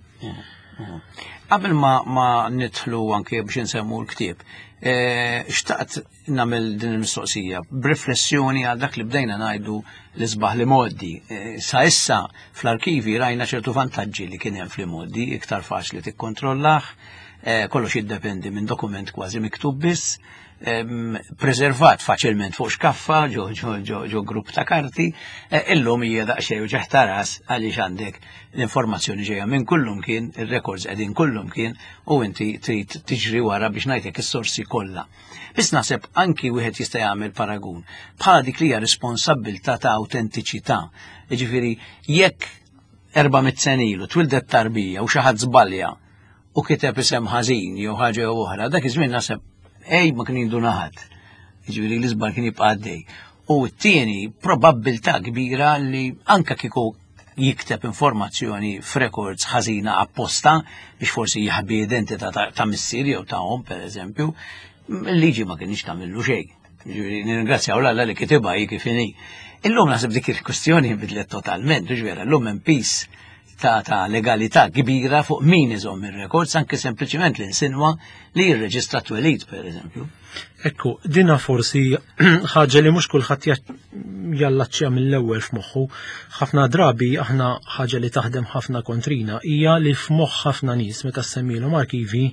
A: Qabel ma ma nidħlu anke biex insemmu l-ktieb, xtaqt nagħmel din il-mistoqsija b'riflessjoni għal dak li bdejna ngħidu l-isbaħ li modi. Sa issa fl-arkivi rajna ċertu vantaġġi li kien hemm fl-modi, iktar faċli tikkontrollah, kollox jiddependi minn dokument kważi miktub biss, preservat faċilment fuq xkaffa ġo grupp ta' karti, illum hija daqsxejn ġeħtaras għaliex għandek l-informazzjoni ġejja minn kullum kien, ir-records qegħdin kullum kien u inti trid tiġri wara biex ngħidlek is-sorsi kollha. Biss naħseb anki wieħed jista' jagħmel paragun bħala dik li hija responsabbiltà ta' awtentiċità. Jiġifieri jekk erba'miet sen ilu twildet tarbija u xi ħadd żbalja u kiteb isem ħażin jew ħaġa jew oħra, dak iż-żmien naħseb ej ma kien jindu naħat. Jiġifieri l-iżbar kien jibqa' għaddej. U t-tieni probabbiltà kbira li anke kieku jikteb informazzjoni f'records ħażina apposta biex forsi jaħbi identità ta' missier jew ta' hom pereżempju, il-liġi ma kienx tagħmillu xejn. Jiġifieri nirringrazzjaw l-Alla li kitibha hi kif inhi. Illum naħseb dik il-kwestjoni nbidlet totalment, ġifieri llum hemm peace ta' ta' legalità kbira fuq min iżomm ir-records anke sempliċement l-insinwa li jirreġistra twelid pereżempju.
B: Ekku, dina forsi ħaġa li mhux kulħadd jallaċċja mill-ewwel f'moħħu. Ħafna drabi aħna ħaġa li taħdem ħafna kontrina hija li f'moħħ ħafna nies meta semmilhom arkivi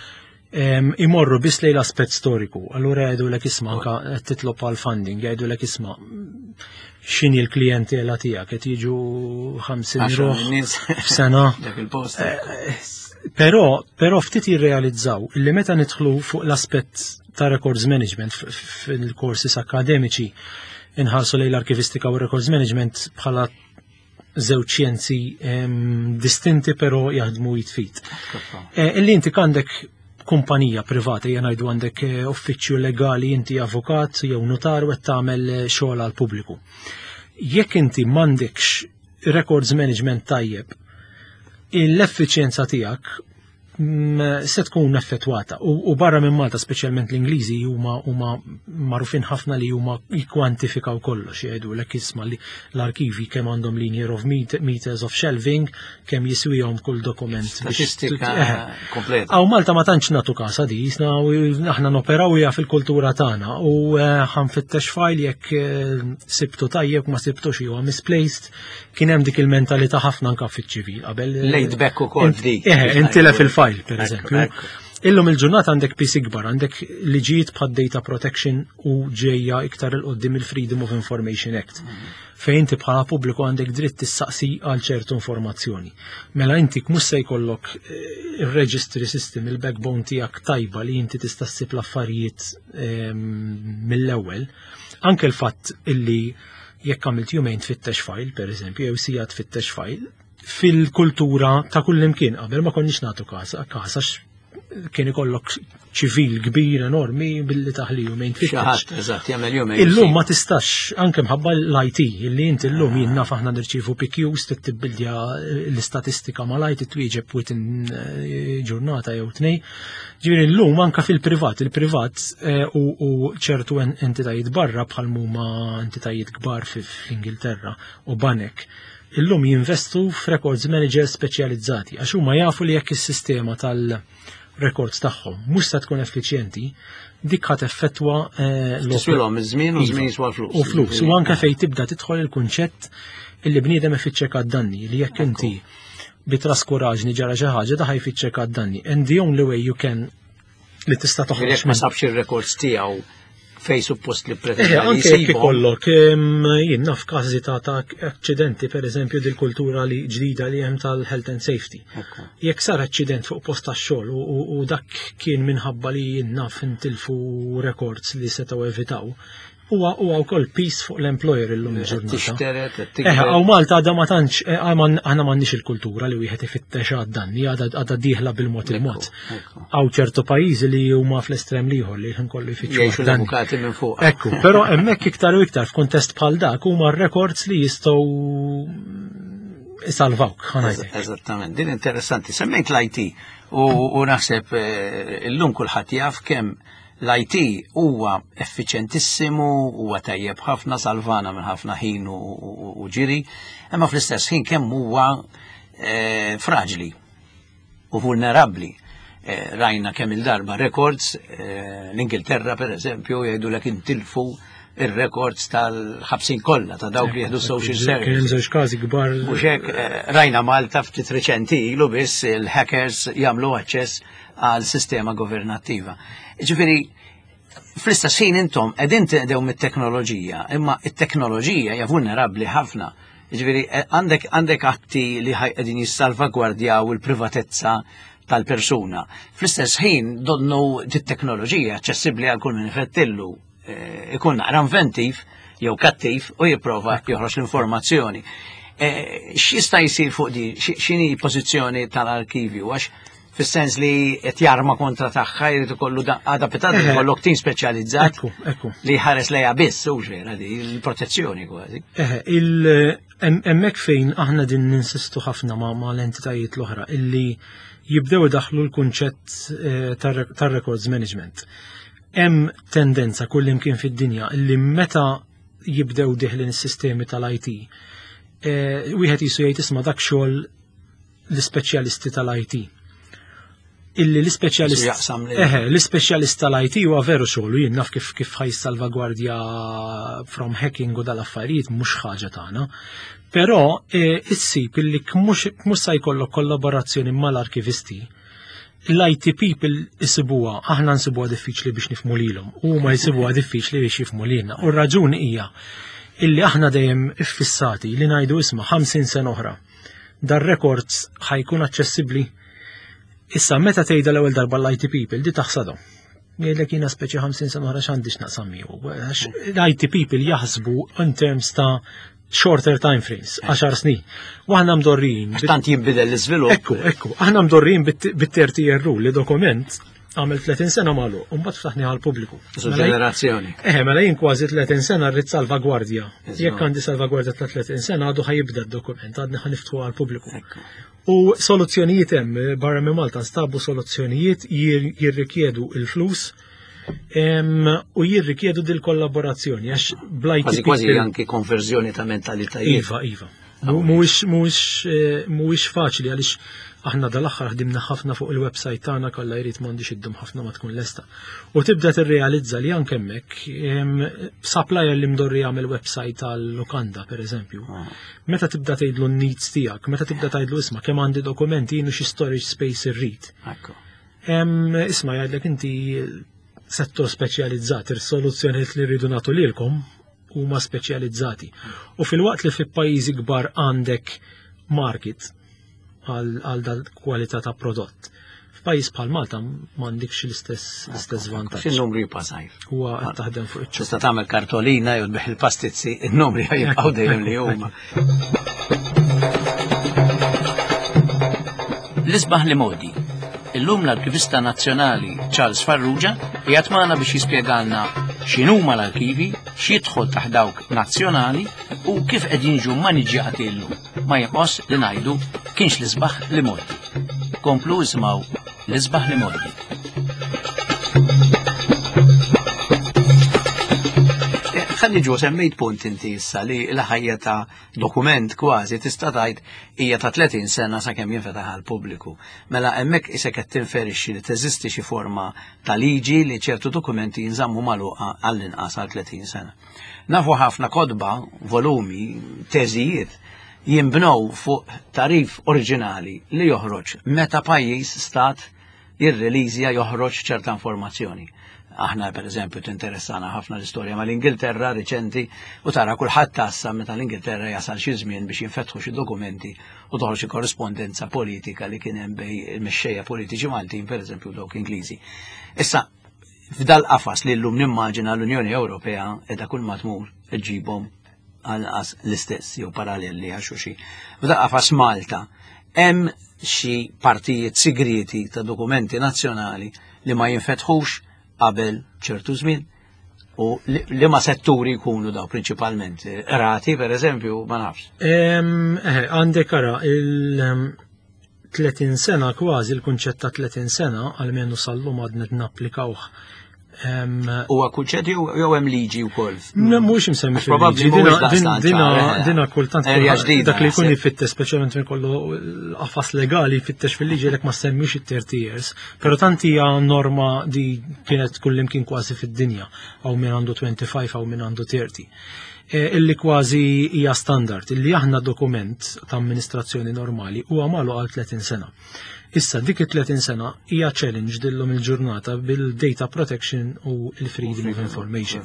B: imorru biss lejn l-aspett storiku. Allura jgħidulek isma' anke qed titlob għal funding, jgħidulek isma' x'inhi l-klijentela tiegħek qed jiġu ħamsin ruħ f'sena. Però però ftit jirrealizzaw illi meta nidħlu fuq l-aspett ta' records management fil-courses akademiċi inħarsu lejn l-arkivistika u records management bħala żewġ xjenzi distinti però jaħdmu jitfit. Illi inti għandek kumpanija privata, jena ngħidu għandek uffiċċju legali, inti avukat jew notar u qed tagħmel xogħol għal pubbliku. Jekk inti m'għandekx records management tajjeb, l-effiċjenza tiegħek se tkun effettwata u barra minn Malta speċjalment l-Ingliżi huma huma magħrufin ħafna li huma jikkwantifikaw kollox jgħidu lek isma' li l-arkivi kemm għandhom linear of meters of shelving, kemm jiswihom kull dokument.
A: Statistika kompleta.
B: Aw Malta ma tantx nagħtu każ di, aħna noperaw hija fil-kultura tagħna u ħanfittex file jekk sibtu tajjeb ma sibtux huwa misplaced, kien hemm dik il-mentalità ħafna anke fiċ-ċivil qabel.
A: Laid back ukoll dik.
B: Intilef il-file per eżempju. Illum il-ġurnata għandek pis ikbar, għandek liġijiet bħad data protection u ġejja iktar il-qoddim il-Freedom of Information Act. Fejn inti bħala pubbliku għandek dritt tissaqsi għal ċertu informazzjoni. Mela inti mhux se jkollok il-registry system, il-backbone tiegħek tajba li inti tista' ssib l-affarijiet mill-ewwel. Anke l-fatt illi jekk għamilt jumejn tfittex file, per eżempju, jew sija tfittex file, fil-kultura ta' kullimkien qabel ma konniex nagħtu każ għax kien ikollok ċivil kbir enormi billi taħli jumejn tfittex.
A: Eżatt, jagħmel jumejn.
B: Illum ma tistax anke mħabba l-I T illi inti llum jien naf aħna nirċievu P Qs tittibildja l-istatistika mal-I T twieġeb within ġurnata jew tnej. Ġifieri llum anke fil-privat, il-privat u ċertu entitajiet barra bħal huma entitajiet kbar fl-Ingilterra u banek. Illum jinvestu f'records managers speċjalizzati għax huma jafu li jekk is-sistema tal-records tagħhom mhux se tkun effiċjenti, dik ħadd effettwa
A: l-oswilhom iż-żmien u żmien jiswa flus.
B: U flus, u anke fejn tibda tidħol il-kunċett illi bniedem ifittxek għad-danni li jekk inti bitraskuraġni ġara xi ħaġa da ħajfittxek għad-danni. And the only way you can li tista' toħroġ.
A: Jekk ma sabx ir-records tiegħu fej suppost li pretenda
B: li jisibhom. Anke ikollok jien naf każi ta' akċidenti pereżempju dil-kultura li ġdida li hemm tal-health and safety. Jekk sar aċċident fuq post tax-xogħol u dak kien minħabba li jien naf intilfu records li setgħu evitaw, huwa huwa wkoll peace fuq l-employer illum il-ġurnata.
A: Tixteret,
B: Eh, għaw Malta għadha ma tantx aħna m'għandniex il-kultura li wieħed ifittex għad-danni għadha dieħla bil-mod il-mod. Għaw ċertu pajjiżi li huma fl-estrem liħor li nkollu jfittxu
A: l-avukati minn fuq.
B: Ekku, però hemmhekk iktar u iktar f'kuntest bħal dak huma r-records li jistgħu isalvawk.
A: Eżattament, din interessanti. Semmejt l-I T u naħseb illum kulħadd jaf kemm l-I T huwa effiċjentissimu, huwa tajjeb ħafna, salvana minn ħafna ħin u ġiri, imma fl-istess ħin kemm huwa fraġli u vulnerabbli. Rajna kemm il-darba records, l-Ingilterra per eżempju jgħidulek intilfu ir-records tal-ħabsin kollha ta' dawk li jieħdu social service.
B: Kien żewġ każi kbar.
A: Mhux hekk rajna Malta ftit reċenti ilu biss il-hackers jagħmlu aċċess għal sistema governattiva. Ġifieri, fl-istess ħin intom qegħdin teqdew mit-teknoloġija, imma t-teknoloġija hija vulnerabbli ħafna. Ġifieri għandek għandek atti li qegħdin jissalvagwardjaw il-privatezza tal-persuna. Fl-istess ħin donnu dit-teknoloġija aċċessibbli għal kull min ifettillu ikun naqra inventiv jew kattiv u jipprova joħroġ l-informazzjoni. X'jista' jsir fuq di? X'inhi pożizzjoni tal-arkivju? Għax fis-sens li qed jarma kontra tagħha jrid ikollu għadha petat ikollok tim speċjalizzat li ħares lejha biss u ġvera di l-protezzjoni kważi.
B: Hemmhekk fejn aħna din ninsistu ħafna ma' l-entitajiet l-oħra illi jibdew daħlu l-kunċett tar-records management. Hemm tendenza kull imkien fid-dinja illi meta jibdew diħlin is-sistemi tal-I T, wieħed jisu jgħid isma' dak xogħol l-ispeċjalisti tal-I T. Illi l-ispeċjalist eħe l-ispeċjalist tal-I T huwa veru xogħol jien naf kif kif ħajsalvagwardja from hacking u dal-affarijiet mhux ħaġa tagħna. Però issib illi mhux se jkollok kollaborazzjoni mal-arkivisti. L-I T people isibuha, aħna nsibuha diffiċli biex nifhmu lilhom, huma jsibuha diffiċli biex jifhmu lilna. U r-raġuni hija illi aħna dejjem iffissati li ngħidu isma' ħamsin sena oħra. Dar-records ħajkun aċċessibbli. Issa meta tgħidha l-ewwel darba l-I T people di taħsadhom. jgħidlek jiena speċi ħamsin sena oħra x'għandix naqsam miegħu. L-I T people jaħsbu in terms ta' shorter time frames, għaxar snin. U aħna mdorrin.
A: Tant jinbidel l-iżvilupp.
B: Ekku, ekku, aħna mdorrin bit-thirty year rule li dokument għamil tletin sena malu, un bat ftaħni għal-publiku.
A: Su ġenerazzjoni.
B: Eħe, mela jien kważi tletin sena rrid salvagwardja. Jekk għandi salvagwardja ta' tletin sena għadu ħajibda d-dokument, għadni ħaniftħu għal-publiku. U soluzzjonijiet hemm barra minn Malta stabu soluzzjonijiet jirrikjedu il-flus u jirrikjedu dil-kollaborazzjoni għax blajti.
A: Kważi kważi anki konverżjoni ta' mentalitajiet.
B: Iva, iva. Mhuwiex faċli għaliex aħna dal-aħħar ħdimna ħafna fuq il-website tagħna kollha jrid m'għandix iddum ħafna ma tkun lesta. U tibda tirrealizza li anke hemmhekk supplier li mdorri jagħmel website tal-lukanda pereżempju. Meta tibda tgħidlu n-needs tiegħek, meta tibda tgħidlu isma' kemm għandi dokumenti jienu xi storage space irrid. Isma' jgħidlek inti settur speċjalizzat, ir-soluzzjonijiet li rridu nagħtu lilkom huma speċjalizzati. U fil-waqt li fi pajjiżi kbar għandek market għal dal kwalità ta' prodott. F'pajjiż bħal Malta m'għandikx l-istess vantaġġ.
A: X'in-numri jibqa' żgħir.
B: Huwa qed taħdem fuq iċ-ċu.
A: Tista' tagħmel kartolina jew tbeħ il-pastizzi, in-numri jibqgħu dejjem li huma. L-isbaħ li modi. Illum l-Arkivista Nazzjonali Charles Farrugia qiegħed magħna biex jispjegalna x'inhuma l-arkivi, x'jidħol taħt dawk nazzjonali u kif qegħdin jiġu maniġġjati llum. Ma jibqos li ngħidu kienx l-isbaħ li modi. Komplu ismaw l-isbaħ li modi. Ħalli ġu semmejt punt inti issa li l-ħajja ta' dokument kważi tista' tgħid hija ta' tletin sena sakemm jinfetaħ għall-pubbliku. Mela hemmhekk isek qed tinferixxi li teżisti xi forma ta' liġi li ċertu dokumenti jinżammu magħluqa għall-inqas għal tletin sena. Nafu ħafna kodba, volumi, teżijiet jinbnew fuq tarif oriġinali li joħroġ meta pajjiż stat jirrelizja joħroġ ċerta informazzjoni. Aħna per eżempju tinteressana ħafna l-istorja mal-Ingilterra riċenti u tara kulħadd tassa meta l-Ingilterra jasal xi żmien biex jinfetħu xi dokumenti u toħroġ xi korrispondenza politika li kien hemm bej il-mexxejja politiċi Maltin pereżempju dawk Ingliżi. Issa f'dal qafas li llum nimmaġina l-Unjoni Ewropea qiegħda kull ma tmur iġġibhom għal l-istess jew paralleli għal xi. F'dal qafas Malta hemm xi partijiet sigriti ta' dokumenti nazzjonali li ma jinfetħux qabel ċertu żmien u li ma setturi jkunu daw prinċipalment rati per eżempju ma nafx.
B: Għandek ara il-tletin sena kważi il-kunċett ta' tletin sena għalmenu sal-lum għadna napplikawh.
A: Huwa kunċett jew hemm liġi wkoll?
B: Mhux imsemmi fil-liġi. Dina kultant dak li jkun jfittex speċjalment minn kollu qafas legali jfittex fil-liġi lek ma semmix it-thirty years, però tant hija norma di kienet kullimkien kważi fid-dinja hawn min għandu twenty-five hawn min għandu thirty. Illi kważi hija standard, illi aħna dokument ta' amministrazzjoni normali huwa magħluq għal tletin sena. Issa dik it-tletin sena hija challenge dillhom il-ġurnata bil-data protection u l-freedom of information.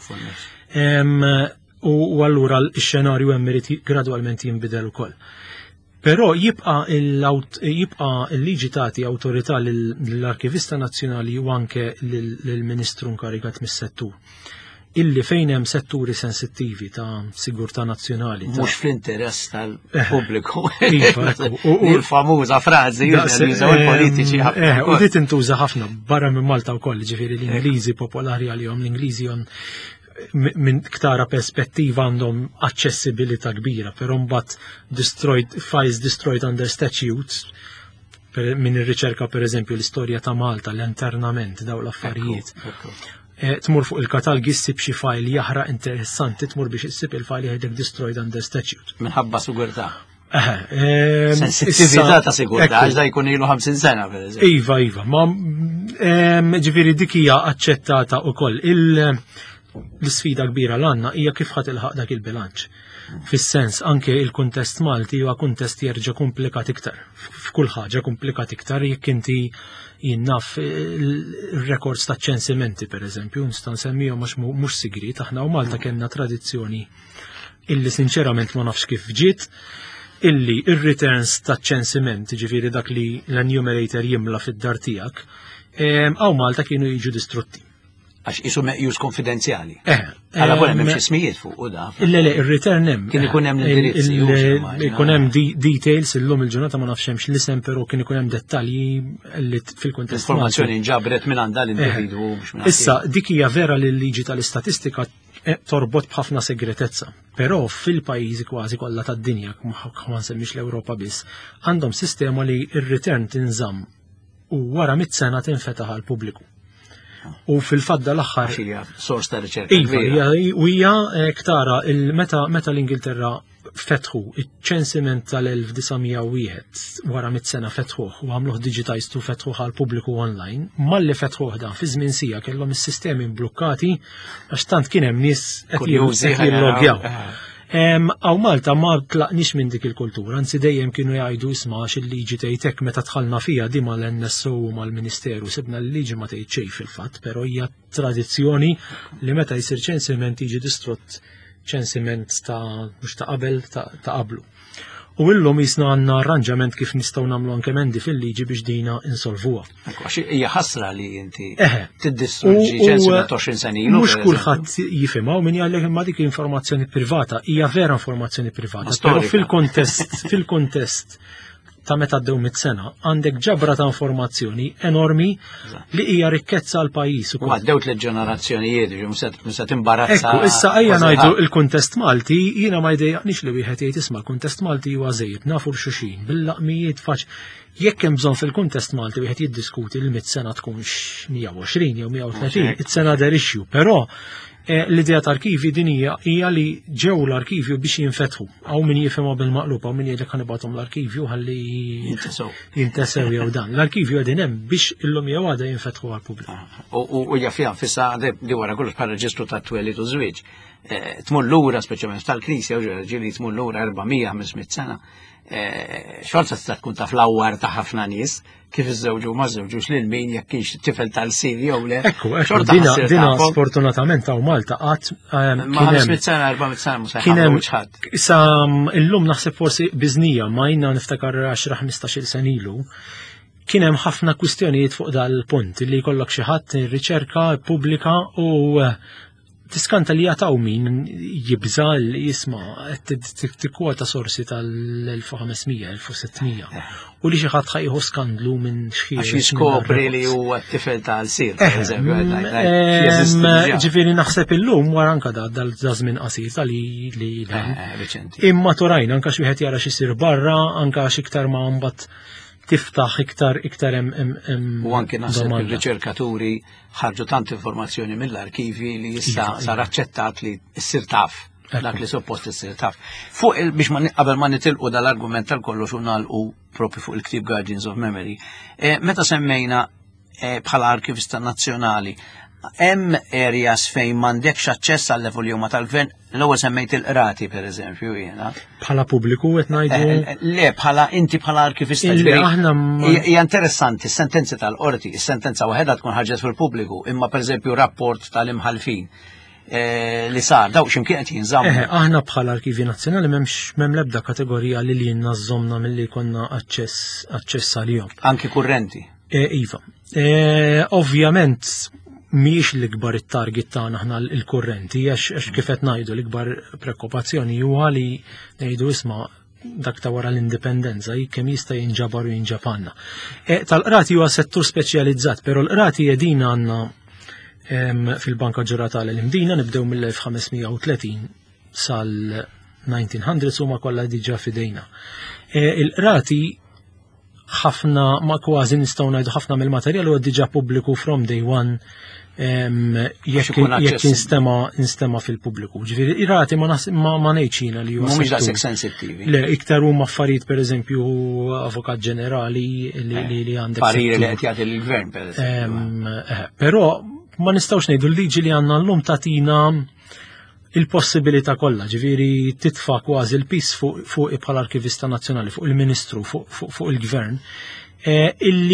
B: U allura l-xenarju hemm irid gradwalment jinbidel ukoll. Però jibqa' il-liġi tagħti awtorità lill-Arkivista Nazzjonali u anke lill-Ministru nkarigat mis-settur. Illi fejn hemm setturi sensittivi ta' sigurtà nazzjonali.
A: Mhux fl-interess tal-pubbliku. Il-famuża frażi jużaw il-politiċi ħafna.
B: U dit intuża ħafna barra minn Malta wkoll, ġifieri l-Ingliżi popolari għalihom l-Ingliżi minn ktara perspettiva għandhom aċċessibilità kbira, però mbagħad destroyed files destroyed under statutes minn ir-riċerka pereżempju l-istorja ta' Malta l-internament daw l-affarijiet. Tmur fuq il-katalgi ssib xi file jaħraq interessanti, tmur biex issib il-file jgħidlek destroyed under statute.
A: Minħabba sigurtà. Sensittività ta' sigurtà, għax da jkun ilu ħamsin sena pereżempju.
B: Iva, iva, ma ġifieri dik hija aċċettata wkoll. L-sfida kbira l-għandna hija kif ħadd ilħaq dak il-bilanċ. Fis-sens anke il-kuntest Malti huwa kuntest jerġa' komplikat iktar. F'kull ħaġa komplikat iktar jekk inti jinnaf il-records ta' ċensimenti pereżempju, nista' nsemmihom għax mhux sigrit, aħna u Malta kellna tradizzjoni illi sinċerament ma nafx kif ġiet, illi ir-returns ta' ċensiment, ġifieri dak li l-enumerator jimla fid-dar tiegħek, hawn Malta kienu jiġu distrutti.
A: Għax isu meqjus konfidenzjali.
B: Eh,
A: Għala għu hemm
B: em,
A: xi ismijiet fuq u da.
B: Le, le, il-return hemm.
A: Kien ikun hemm l-indirizzi,
B: Il-
A: u xi
B: il-
A: immaġina.
B: Ikun hemm di- details illum il-ġurnata ma nafx hemmx l-isem, però kien ikun hemm dettalji li t- fil-kuntest
A: Informazzjoni nġabret minn għandha l-individwu mhux minn
B: Issa, dik hija vera li l-liġi tal-istatistika eh, torbot b'ħafna segretezza. Però fil-pajjiżi kważi kollha tad-dinja, ma nsemmix l-Ewropa biss, għandhom sistema li r-return tinżamm u wara mit sena tinfetaħ għal pubbliku. U fil-fadda l-aħħar
A: Għax hija sors ta' riċerka
B: Iva,
A: kbira.
B: hija- u hija eh, ktara il- meta meta l-Ingilterra fetħu iċ-ċensiment tal-elf-tisa' wara mit sena fetħuh u għamluh digitized u fetħuh għal pubbliku online, malli fetħuh dan fi żmien sija kellhom is-sistemi mblukkati għax tant kien hemm nies qed
A: Kurjużi,
B: jillogjaw.
A: ħajaraw.
B: Għaw Malta ma tlaqnix minn dik il-kultura, anzi dejjem kienu jgħidu isma' il-liġi tgħidek meta tħallna fija di mal-N S O u mal-Ministeru sibna l-liġi ma tgħid xejn fil-fatt, però hija tradizzjoni li meta jsir ċensiment jiġi distrott ċensiment ta' mhux ta' qabel ta' ta' qablu. U illum jisna għandna arranġament kif nistgħu nagħmlu anke emendi fil-liġi biex dina insolvuha.
A: Għax hija ħasra li inti
B: Eħe.
A: tiddistruġġi
B: U- u-
A: ċensiment għoxrin sena ilu.
B: Mhux
A: per
B: kulħadd jifhimha u min jgħallek imma dik informazzjoni privata hija vera informazzjoni privata,
A: Ma
B: però
A: storika.
B: fil-kontest fil-kontest ta' meta ddew mit-sena għandek ġabra ta' informazzjoni enormi li hija rikkezza għal pajjiż
A: U
B: ukoll.
A: għaddew tliet ġenerazzjonijiet, mhux timbarazza.
B: Ekku, issa ejja ngħidu il-kuntest Malti, jiena ma jdejjaqniex li wieħed jgħid isma' l-kuntest Malti huwa żejjed nafu l-xuxin, bil-laqmijiet faċ. Jekk hemm bżonn fil-kuntest Malti wieħed jiddiskuti li mit sena tkunx mija u għoxrin jew mija u tletin, it-sena der issue, però eh, l-idea tal-arkivi din hija hija li ġew l-arkivju biex jinfetħu. Hawn min jifhimha bil-maqluba u min jgħidlek ħanibathom l-arkivju ħalli
A: Jintesew.
B: jintesew jew dan. L-arkivju qegħdin hemm biex illum jew għada jinfetħu għall-pubbliku.
A: U u jaffjan fissa di wara kollox bħal reġistru ta' twelid u żwieġ. Eh, Tmur lura speċjalment tal-Knisja u ġieli tmur lura erba'mija ħamsmien sena. Eh, Xorta tista' tkun taf l-awwar ta' ħafna nies kif iż-żewġu ma żewġux lil min jekk kienx tifel tal-sil jew le.
B: Ekku, ekku,
A: Xorta
B: dina,
A: ħassir
B: dina
A: tafhom.
B: sfortunatament hawn Malta qatt ehm,
A: Ma
B: kien hemm
A: ħamsmien sena, erba'mien sena mhux
B: kien hemm
A: ħajħallu ħadd.
B: issa illum naħseb forsi biżnija ma jina niftakar għaxra ħmistax-il sen ilu kien hemm ħafna kwistjonijiet fuq dal-punt li jkollok xi ħadd riċerka pubblika u eh, tiskanta li jataw min jibża li jisma' tikkwota sorsi tal-elf-u-ħamesmija, elf-u-sittmija u li xi ħadd ħajħu skandlu minn xi
A: Għax jiskopri li huwa t-tifel tal-sil, per eżempju. jeżisti diġà.
B: ġifiri naħseb illum wara anka da dal-żmien qasir tal li li dan.
A: Eh, Reċenti.
B: Imma torajna anka xi wieħed jara x'isir barra, anka x'iktar ma mbagħad tiftaħ iktar iktar hemm hemm hemm
A: U anke naħseb
B: domanda.
A: il-riċerkaturi ħarġu tant informazzjoni mill-arkivi li issa sar aċċettat li ssir taf dak li suppost issir taf. Fuq il biex ma ni- qabel ma nitilqu dal-argument tal-kollox u nagħlqu propri fuq il-ktib Guardians of Memory. Eh, Meta semmejna eh, bħala arkivista nazzjonali, hemm areas fejn m'għandekx aċċess għall evoljuma tal-gvern, l-ewwel semmejt il-qrati pereżempju jiena.
B: Bħala pubbliku qed ngħidu
A: Eh, Le, bħala inti bħala arkivista
B: Illi
A: ġbiri,
B: aħna ma-
A: hija hija interessanti, s-sentenzi tal-qorti, is-sentenza waħedha tkun ħarġet fil-pubbliku, imma pereżempju rapport tal-imħalfin eh, li sar, daw x'imkien qed
B: Eħe,
A: jinżammu.
B: aħna bħala arkivi nazzjonali m'hemmx m'hemm l-ebda kategorija li li nażomna milli konna aċċess aċċess għalihom.
A: Anki kurrenti.
B: E, iva. E, ovvjament miex l-ikbar it-target tagħna aħna l-kurrenti, għax għax kif qed ngħidu l-ikbar preokkupazzjoni huwa li ngħidu isma' dak ta' wara l-indipendenza kemm jista' jinġabar u jinġapanna. E, tal-qrati huwa settur speċjalizzat, però l-qrati qegħdin għandna em, fil-Banka Ġurata l-imdina nibdew mill-elf-ħamesmija u tletin sal-nineteen hundreds huma kollha diġà fidejna. E, il-qrati ħafna ma kważi nistgħu ngħidu ħafna mill-materjal huwa diġà pubbliku from day one em, jekk
A: ikun
B: jekk
A: accessibbli.
B: instema instema fil-pubbliku. Ġifieri ir-rati ma nas- ma ma ngħidx jiena li huwa
A: Mhumiex
B: settur-
A: daqshekk sensittivi.
B: Le, iktar huma affarijiet pereżempju avukat ġenerali li li li għandek
A: Pariri li
B: settur.
A: qed jagħti l-gvern pereżempju.
B: Em, eh, Però ma nistgħux ngħidu l-liġi li għandna llum tagħtina il-possibilità kollha, ġifieri titfa' kważi l-pis fuq fuq bħala arkivista nazzjonali, fuq il-Ministru, fuq fuq fuq il-Gvern, eh, illi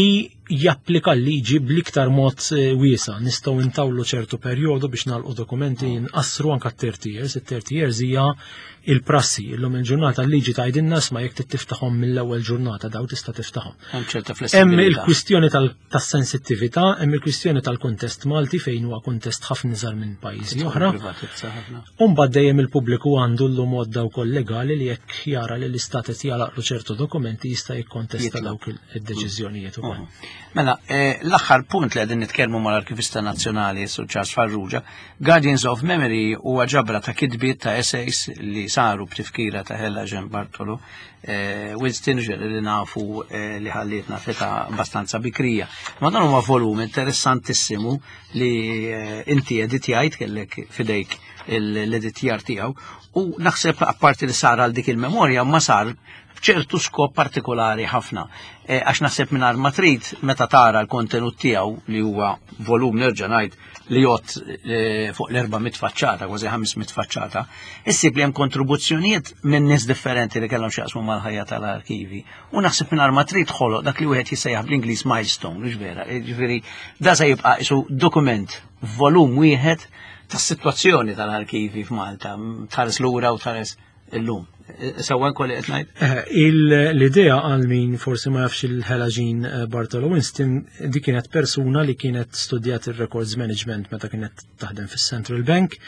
B: japplika l-liġi bl-iktar mod wiesa. Nistgħu intawlu ċertu perjodu biex nagħlqu dokumenti jinqassru anke thirty years. thirty years hija il-prassi. Illum il-ġurnata l-liġi tgħidilna ma jekk tiftaħhom mill-ewwel ġurnata daw tista' tiftaħhom. Hemm il-kwistjoni tas-sensittività, hemm il-kwistjoni tal-kuntest Malti fejn huwa kuntest ħafna iżgħar minn pajjiżi oħra. U mbagħad dejjem il-pubbliku għandu llum modda wkoll legali li jekk jara li l-istat qed jagħlaqlu ċertu dokumenti jista' jikkontesta dawk id-deċiżjonijiet ukoll.
A: Mela, l-aħħar punt li qegħdin nitkellmu mal-Arkivista Nazzjonali Sur Charles Farrugia, Guardians of Memory huwa ġabra ta' kitbiet ta' essays li saru b'tifkira ta' Hella Jean Bartolo, Winston li nafu li ħallietna feta abbastanza bikrija. Ma dan huwa volum interessantissimu li inti editjajt kellek fidejk l-editjar tiegħu u naħseb apparti li sar għal dik il-memorja ma sar ċertu skop partikolari ħafna. Għax naħseb minn ma trid meta tara l-kontenut tiegħu li huwa volum nerġa' ngħid li jgħod fuq l-erba' mitfaċċata, kważi ħames mitfaċċata, issib li hemm kontribuzzjonijiet minn nies differenti li kellhom x'jaqsmu mal-ħajja tal-arkivi. U naħseb minn ma trid tħoloq dak li wieħed jissejjaħ bl-Ingliż milestone, mhux vera. Jiġifieri da se jibqa' isu dokument volum wieħed tas-sitwazzjoni tal-arkivi f'Malta, tħares lura u tħares illum. Sewwan kolli qed ngħid?
B: L-idea għal min forsi ma jafx il-Hella Jean Bartolo Winston di kienet persuna li kienet studjat ir-records management meta kienet taħdem fis-Central Bank.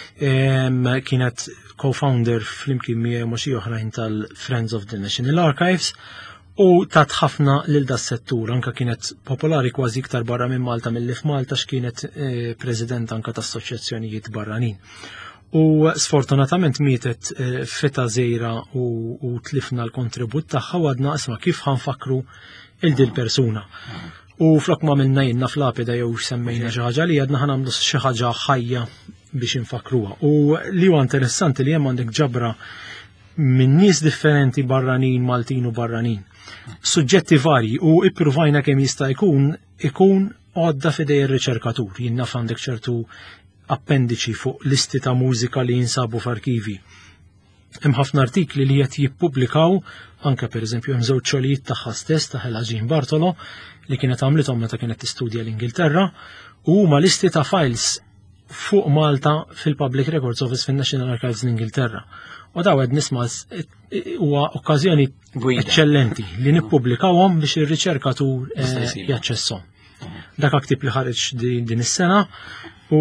B: Kienet co-founder fl-imkien miegħu ma' xi oħrajn tal-Friends of the National Archives u tat ħafna lil da settur, anka kienet popolari kważi iktar barra minn Malta milli f'Malta x'kienet president anka tas-assoċjazzjonijiet barranin. U sfortunatament mietet feta żejra u tlifna l-kontribut tagħha u għadna isma' kif ħanfakru il-dil persuna. U flok ma minna jinna fl-lapida jew semmejna xi ħaġa li għadna ħanamlu xi ħaġa ħajja biex infakruha. U li huwa interessanti li hemm għandek ġabra minn nies differenti barranin, Maltin u barranin. Suġġetti varji u ippruvajna kemm jista' jkun ikun għodda fidej ir-riċerkatur. Jien naf għandek ċertu appendiċi fuq listi ta' mużika li jinsabu f'arkivi. Hemm ħafna artikli li qed jippubblikaw anke pereżempju hemm żewġ xogħlijiet tagħha stess ta' Hella Jean Bartolo li kienet għamlithom meta kienet tistudja l-Ingilterra u huma listi ta' files fuq Malta fil-Public Records Office fin-National Archives l-Ingilterra. U daw qed nisma' huwa okkażjoni eċċellenti li nippubblikawhom biex ir-riċerkatur jaċċesshom. Dak aktib li ħareġ din is-sena u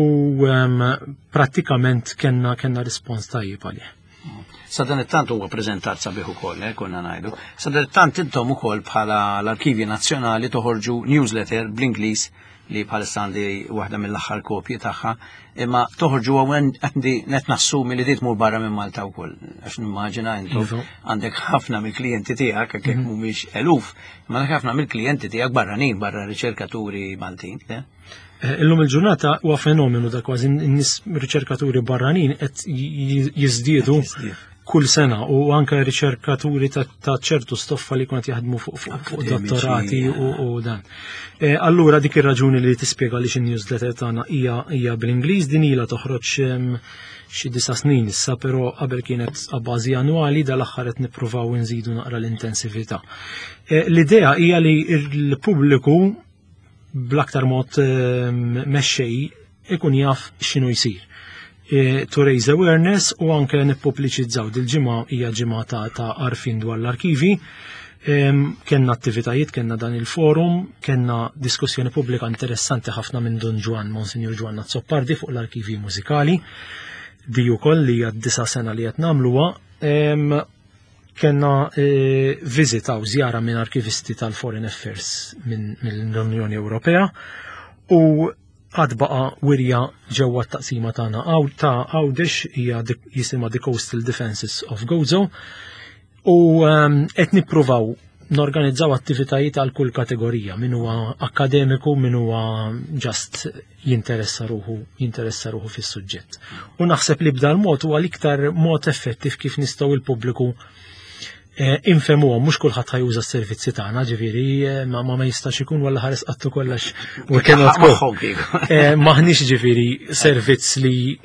B: prattikament kellna kellna rispons tajjeb għalih.
A: Sa dan it-tant huwa preżentat sabiħ ukoll, konna ngħidu. Sa dan it-tant intom ukoll bħala l-Arkivji Nazzjonali toħorġu newsletter bl-Ingliż li bħalissa għandi waħda mill-aħħar kopji tagħha, imma toħorġu għandi qed nassumi li dit mur barra minn Malta wkoll. Għax nimmaġina intom għandek ħafna mill-klijenti tiegħek jekk mhumiex eluf, imma ħafna mill-klijenti tiegħek barranin barra riċerkaturi Maltin.
B: Illum il-ġurnata huwa fenomenu da kważi n-nies riċerkaturi barranin qed jiżdiedu kull sena u anke riċerkaturi ta' ċertu stoffa li kont jaħdmu fuq dottorati u dan. Allura dik ir-raġuni li tispjega li x'in-newsletter tagħna hija bl-Ingliż din ilha toħroġ xi disa' snin issa, però qabel kienet abbażi annwali dal-aħħar qed nippruvaw inżidu naqra l-intensività. L-idea hija li l-pubbliku bl-aktar mod mexxej ikun jaf x'inhu jsir. To raise awareness u anke nippubbliċizzaw dil-ġimgħa hija ġimgħa ta' għarfien dwar l-arkivi. Kenna attivitajiet, kenna dan il-forum, kenna diskussjoni pubblika interessanti ħafna minn Don Juan, Monsignor Juan Nazzoppardi fuq l-arkivi mużikali. Di wkoll li hija d-disa' sena li qed nagħmluha. Kenna viżita u żjara minn arkivisti tal-Foreign Affairs mill-Unjoni Ewropea u għad baqa wirja ġewwa t-taqsima tagħna ta' Għawdex hija jisimha The Coastal Defences of Gozo u qed nippruvaw norganizzaw attivitajiet għal kull kategorija, min huwa akademiku, min huwa ġast jinteressa ruħu jinteressa ruħu fis-suġġett. U naħseb li b'dal mod huwa l-iktar mod effettiv kif nistgħu il-pubbliku infemuhom, mhux kulħadd ħajuża s-servizzi tagħna, ġifieri ma ma jistax ikun walla ħares qattu kollox u cannot go. Maħniex ġifieri servizz li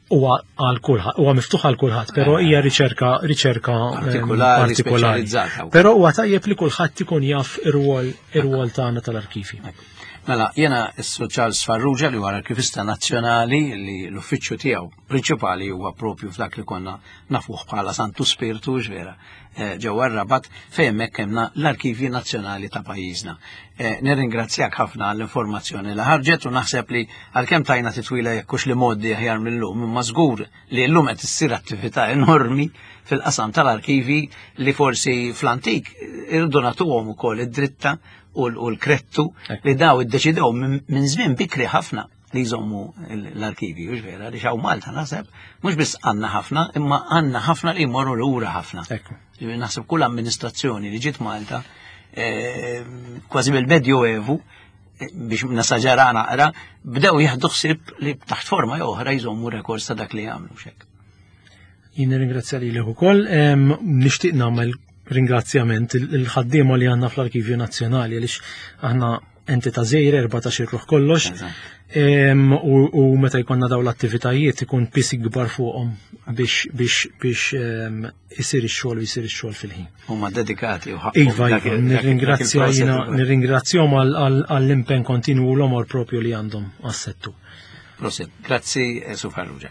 B: huwa għal kulħadd, huwa miftuħ għal kulħadd, però hija riċerka riċerka
A: partikolari, speċjalizzata.
B: Però huwa tajjeb li kulħadd ikun jaf ir-rwol ir-rwol tagħna tal-arkivi.
A: Mela, jena s-Sur Charles Farrugia li huwa arkivista nazzjonali li l-uffiċċju tiegħu prinċipali huwa propju f'dak li konna nafuh bħala Santu Spiritu ġvera ġewwa r-Rabat fejn hemmhekk hemmna l-Arkivji Nazzjonali ta' pajjiżna. Nirringrazzjak ħafna għall-informazzjoni li ħarġet u naħseb li għalkemm tajna titwila jekkux li modi aħjar mill-lum, imma żgur li llum qed issir attività enormi fil-qasam tal-arkivi li forsi fl-antik irdu nagħtuhom ukoll id-dritta u l-krettu li daw id-deċidew minn żmien bikri ħafna li jżommu l-arkivi, u ġvera, li xaw Malta naħseb, mhux biss għandna ħafna, imma għandna ħafna li jmorru lura ħafna. Naħseb kull amministrazzjoni li ġiet Malta, kważi mill-Medju Evu, biex nasaġara naqra, bdew jaħdu ħsieb li taħt forma oħra jżommu rekords ta' dak li jagħmlu xek.
B: Jien nirringrazzja lilek ukoll, nixtieq nagħmel ringrazzjament il-ħaddiema li għandna fl-Arkivju Nazzjonali għaliex aħna entità żgħira erbatax ruħ kollox u meta jkollna dawn l-attivitajiet ikun pis kbar fuqhom biex biex biex isir ix-xogħol u jsir ix-xogħol fil-ħin.
A: Huma dedikati u ħaqqhom.
B: Iva, iva, nirringrazzja jiena nirringrazzjahom għall-impenn kontinwu l-omor propju li għandhom għas-settur.
A: Prosit. Grazzi, Sur Farrugia.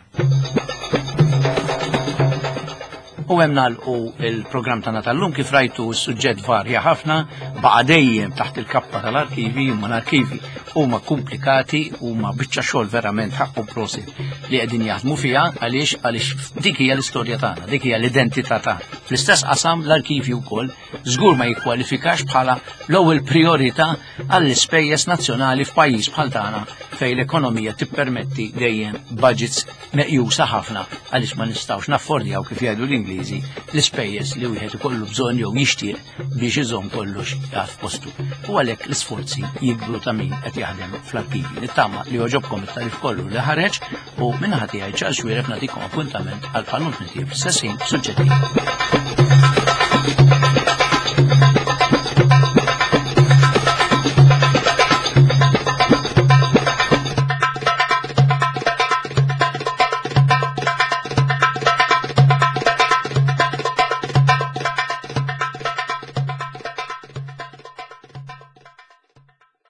A: U hemm nagħlqu il-programm tagħna tal-lum kif rajtu s-suġġett varja ħafna baqa' dejjem taħt il-kappa tal-arkivi, imma l-arkivi huma komplikati huma biċċa xogħol verament ħaqqu prosit li qegħdin jaħdmu fiha għaliex għaliex dik hija l-istorja tagħna, dik hija l-identità tagħna. Fl-istess qasam l-arkivi wkoll żgur ma jikkwalifikax bħala l-ewwel priorità għall-ispejjeż nazzjonali f'pajjiż bħal tagħna fejn l-ekonomija tippermetti dejjem budgets meqjusa ħafna għaliex ma nistgħux naffordjaw kif jgħidu l-Ingliżi l-ispejjeż li wieħed ikollu bżonn jew jixtieq biex iżomm kollox jaqaf postu. U għalhekk l-isforzi jikbru ta' min qed jaħdem fl-arkivi. Nittama li joġobkom it-tarif kollu li ħareġ u minn ħadd jgħid Charles Xwieref nagħtikom appuntament għal bħal-nunt nittieb f'sessin suġġettiv.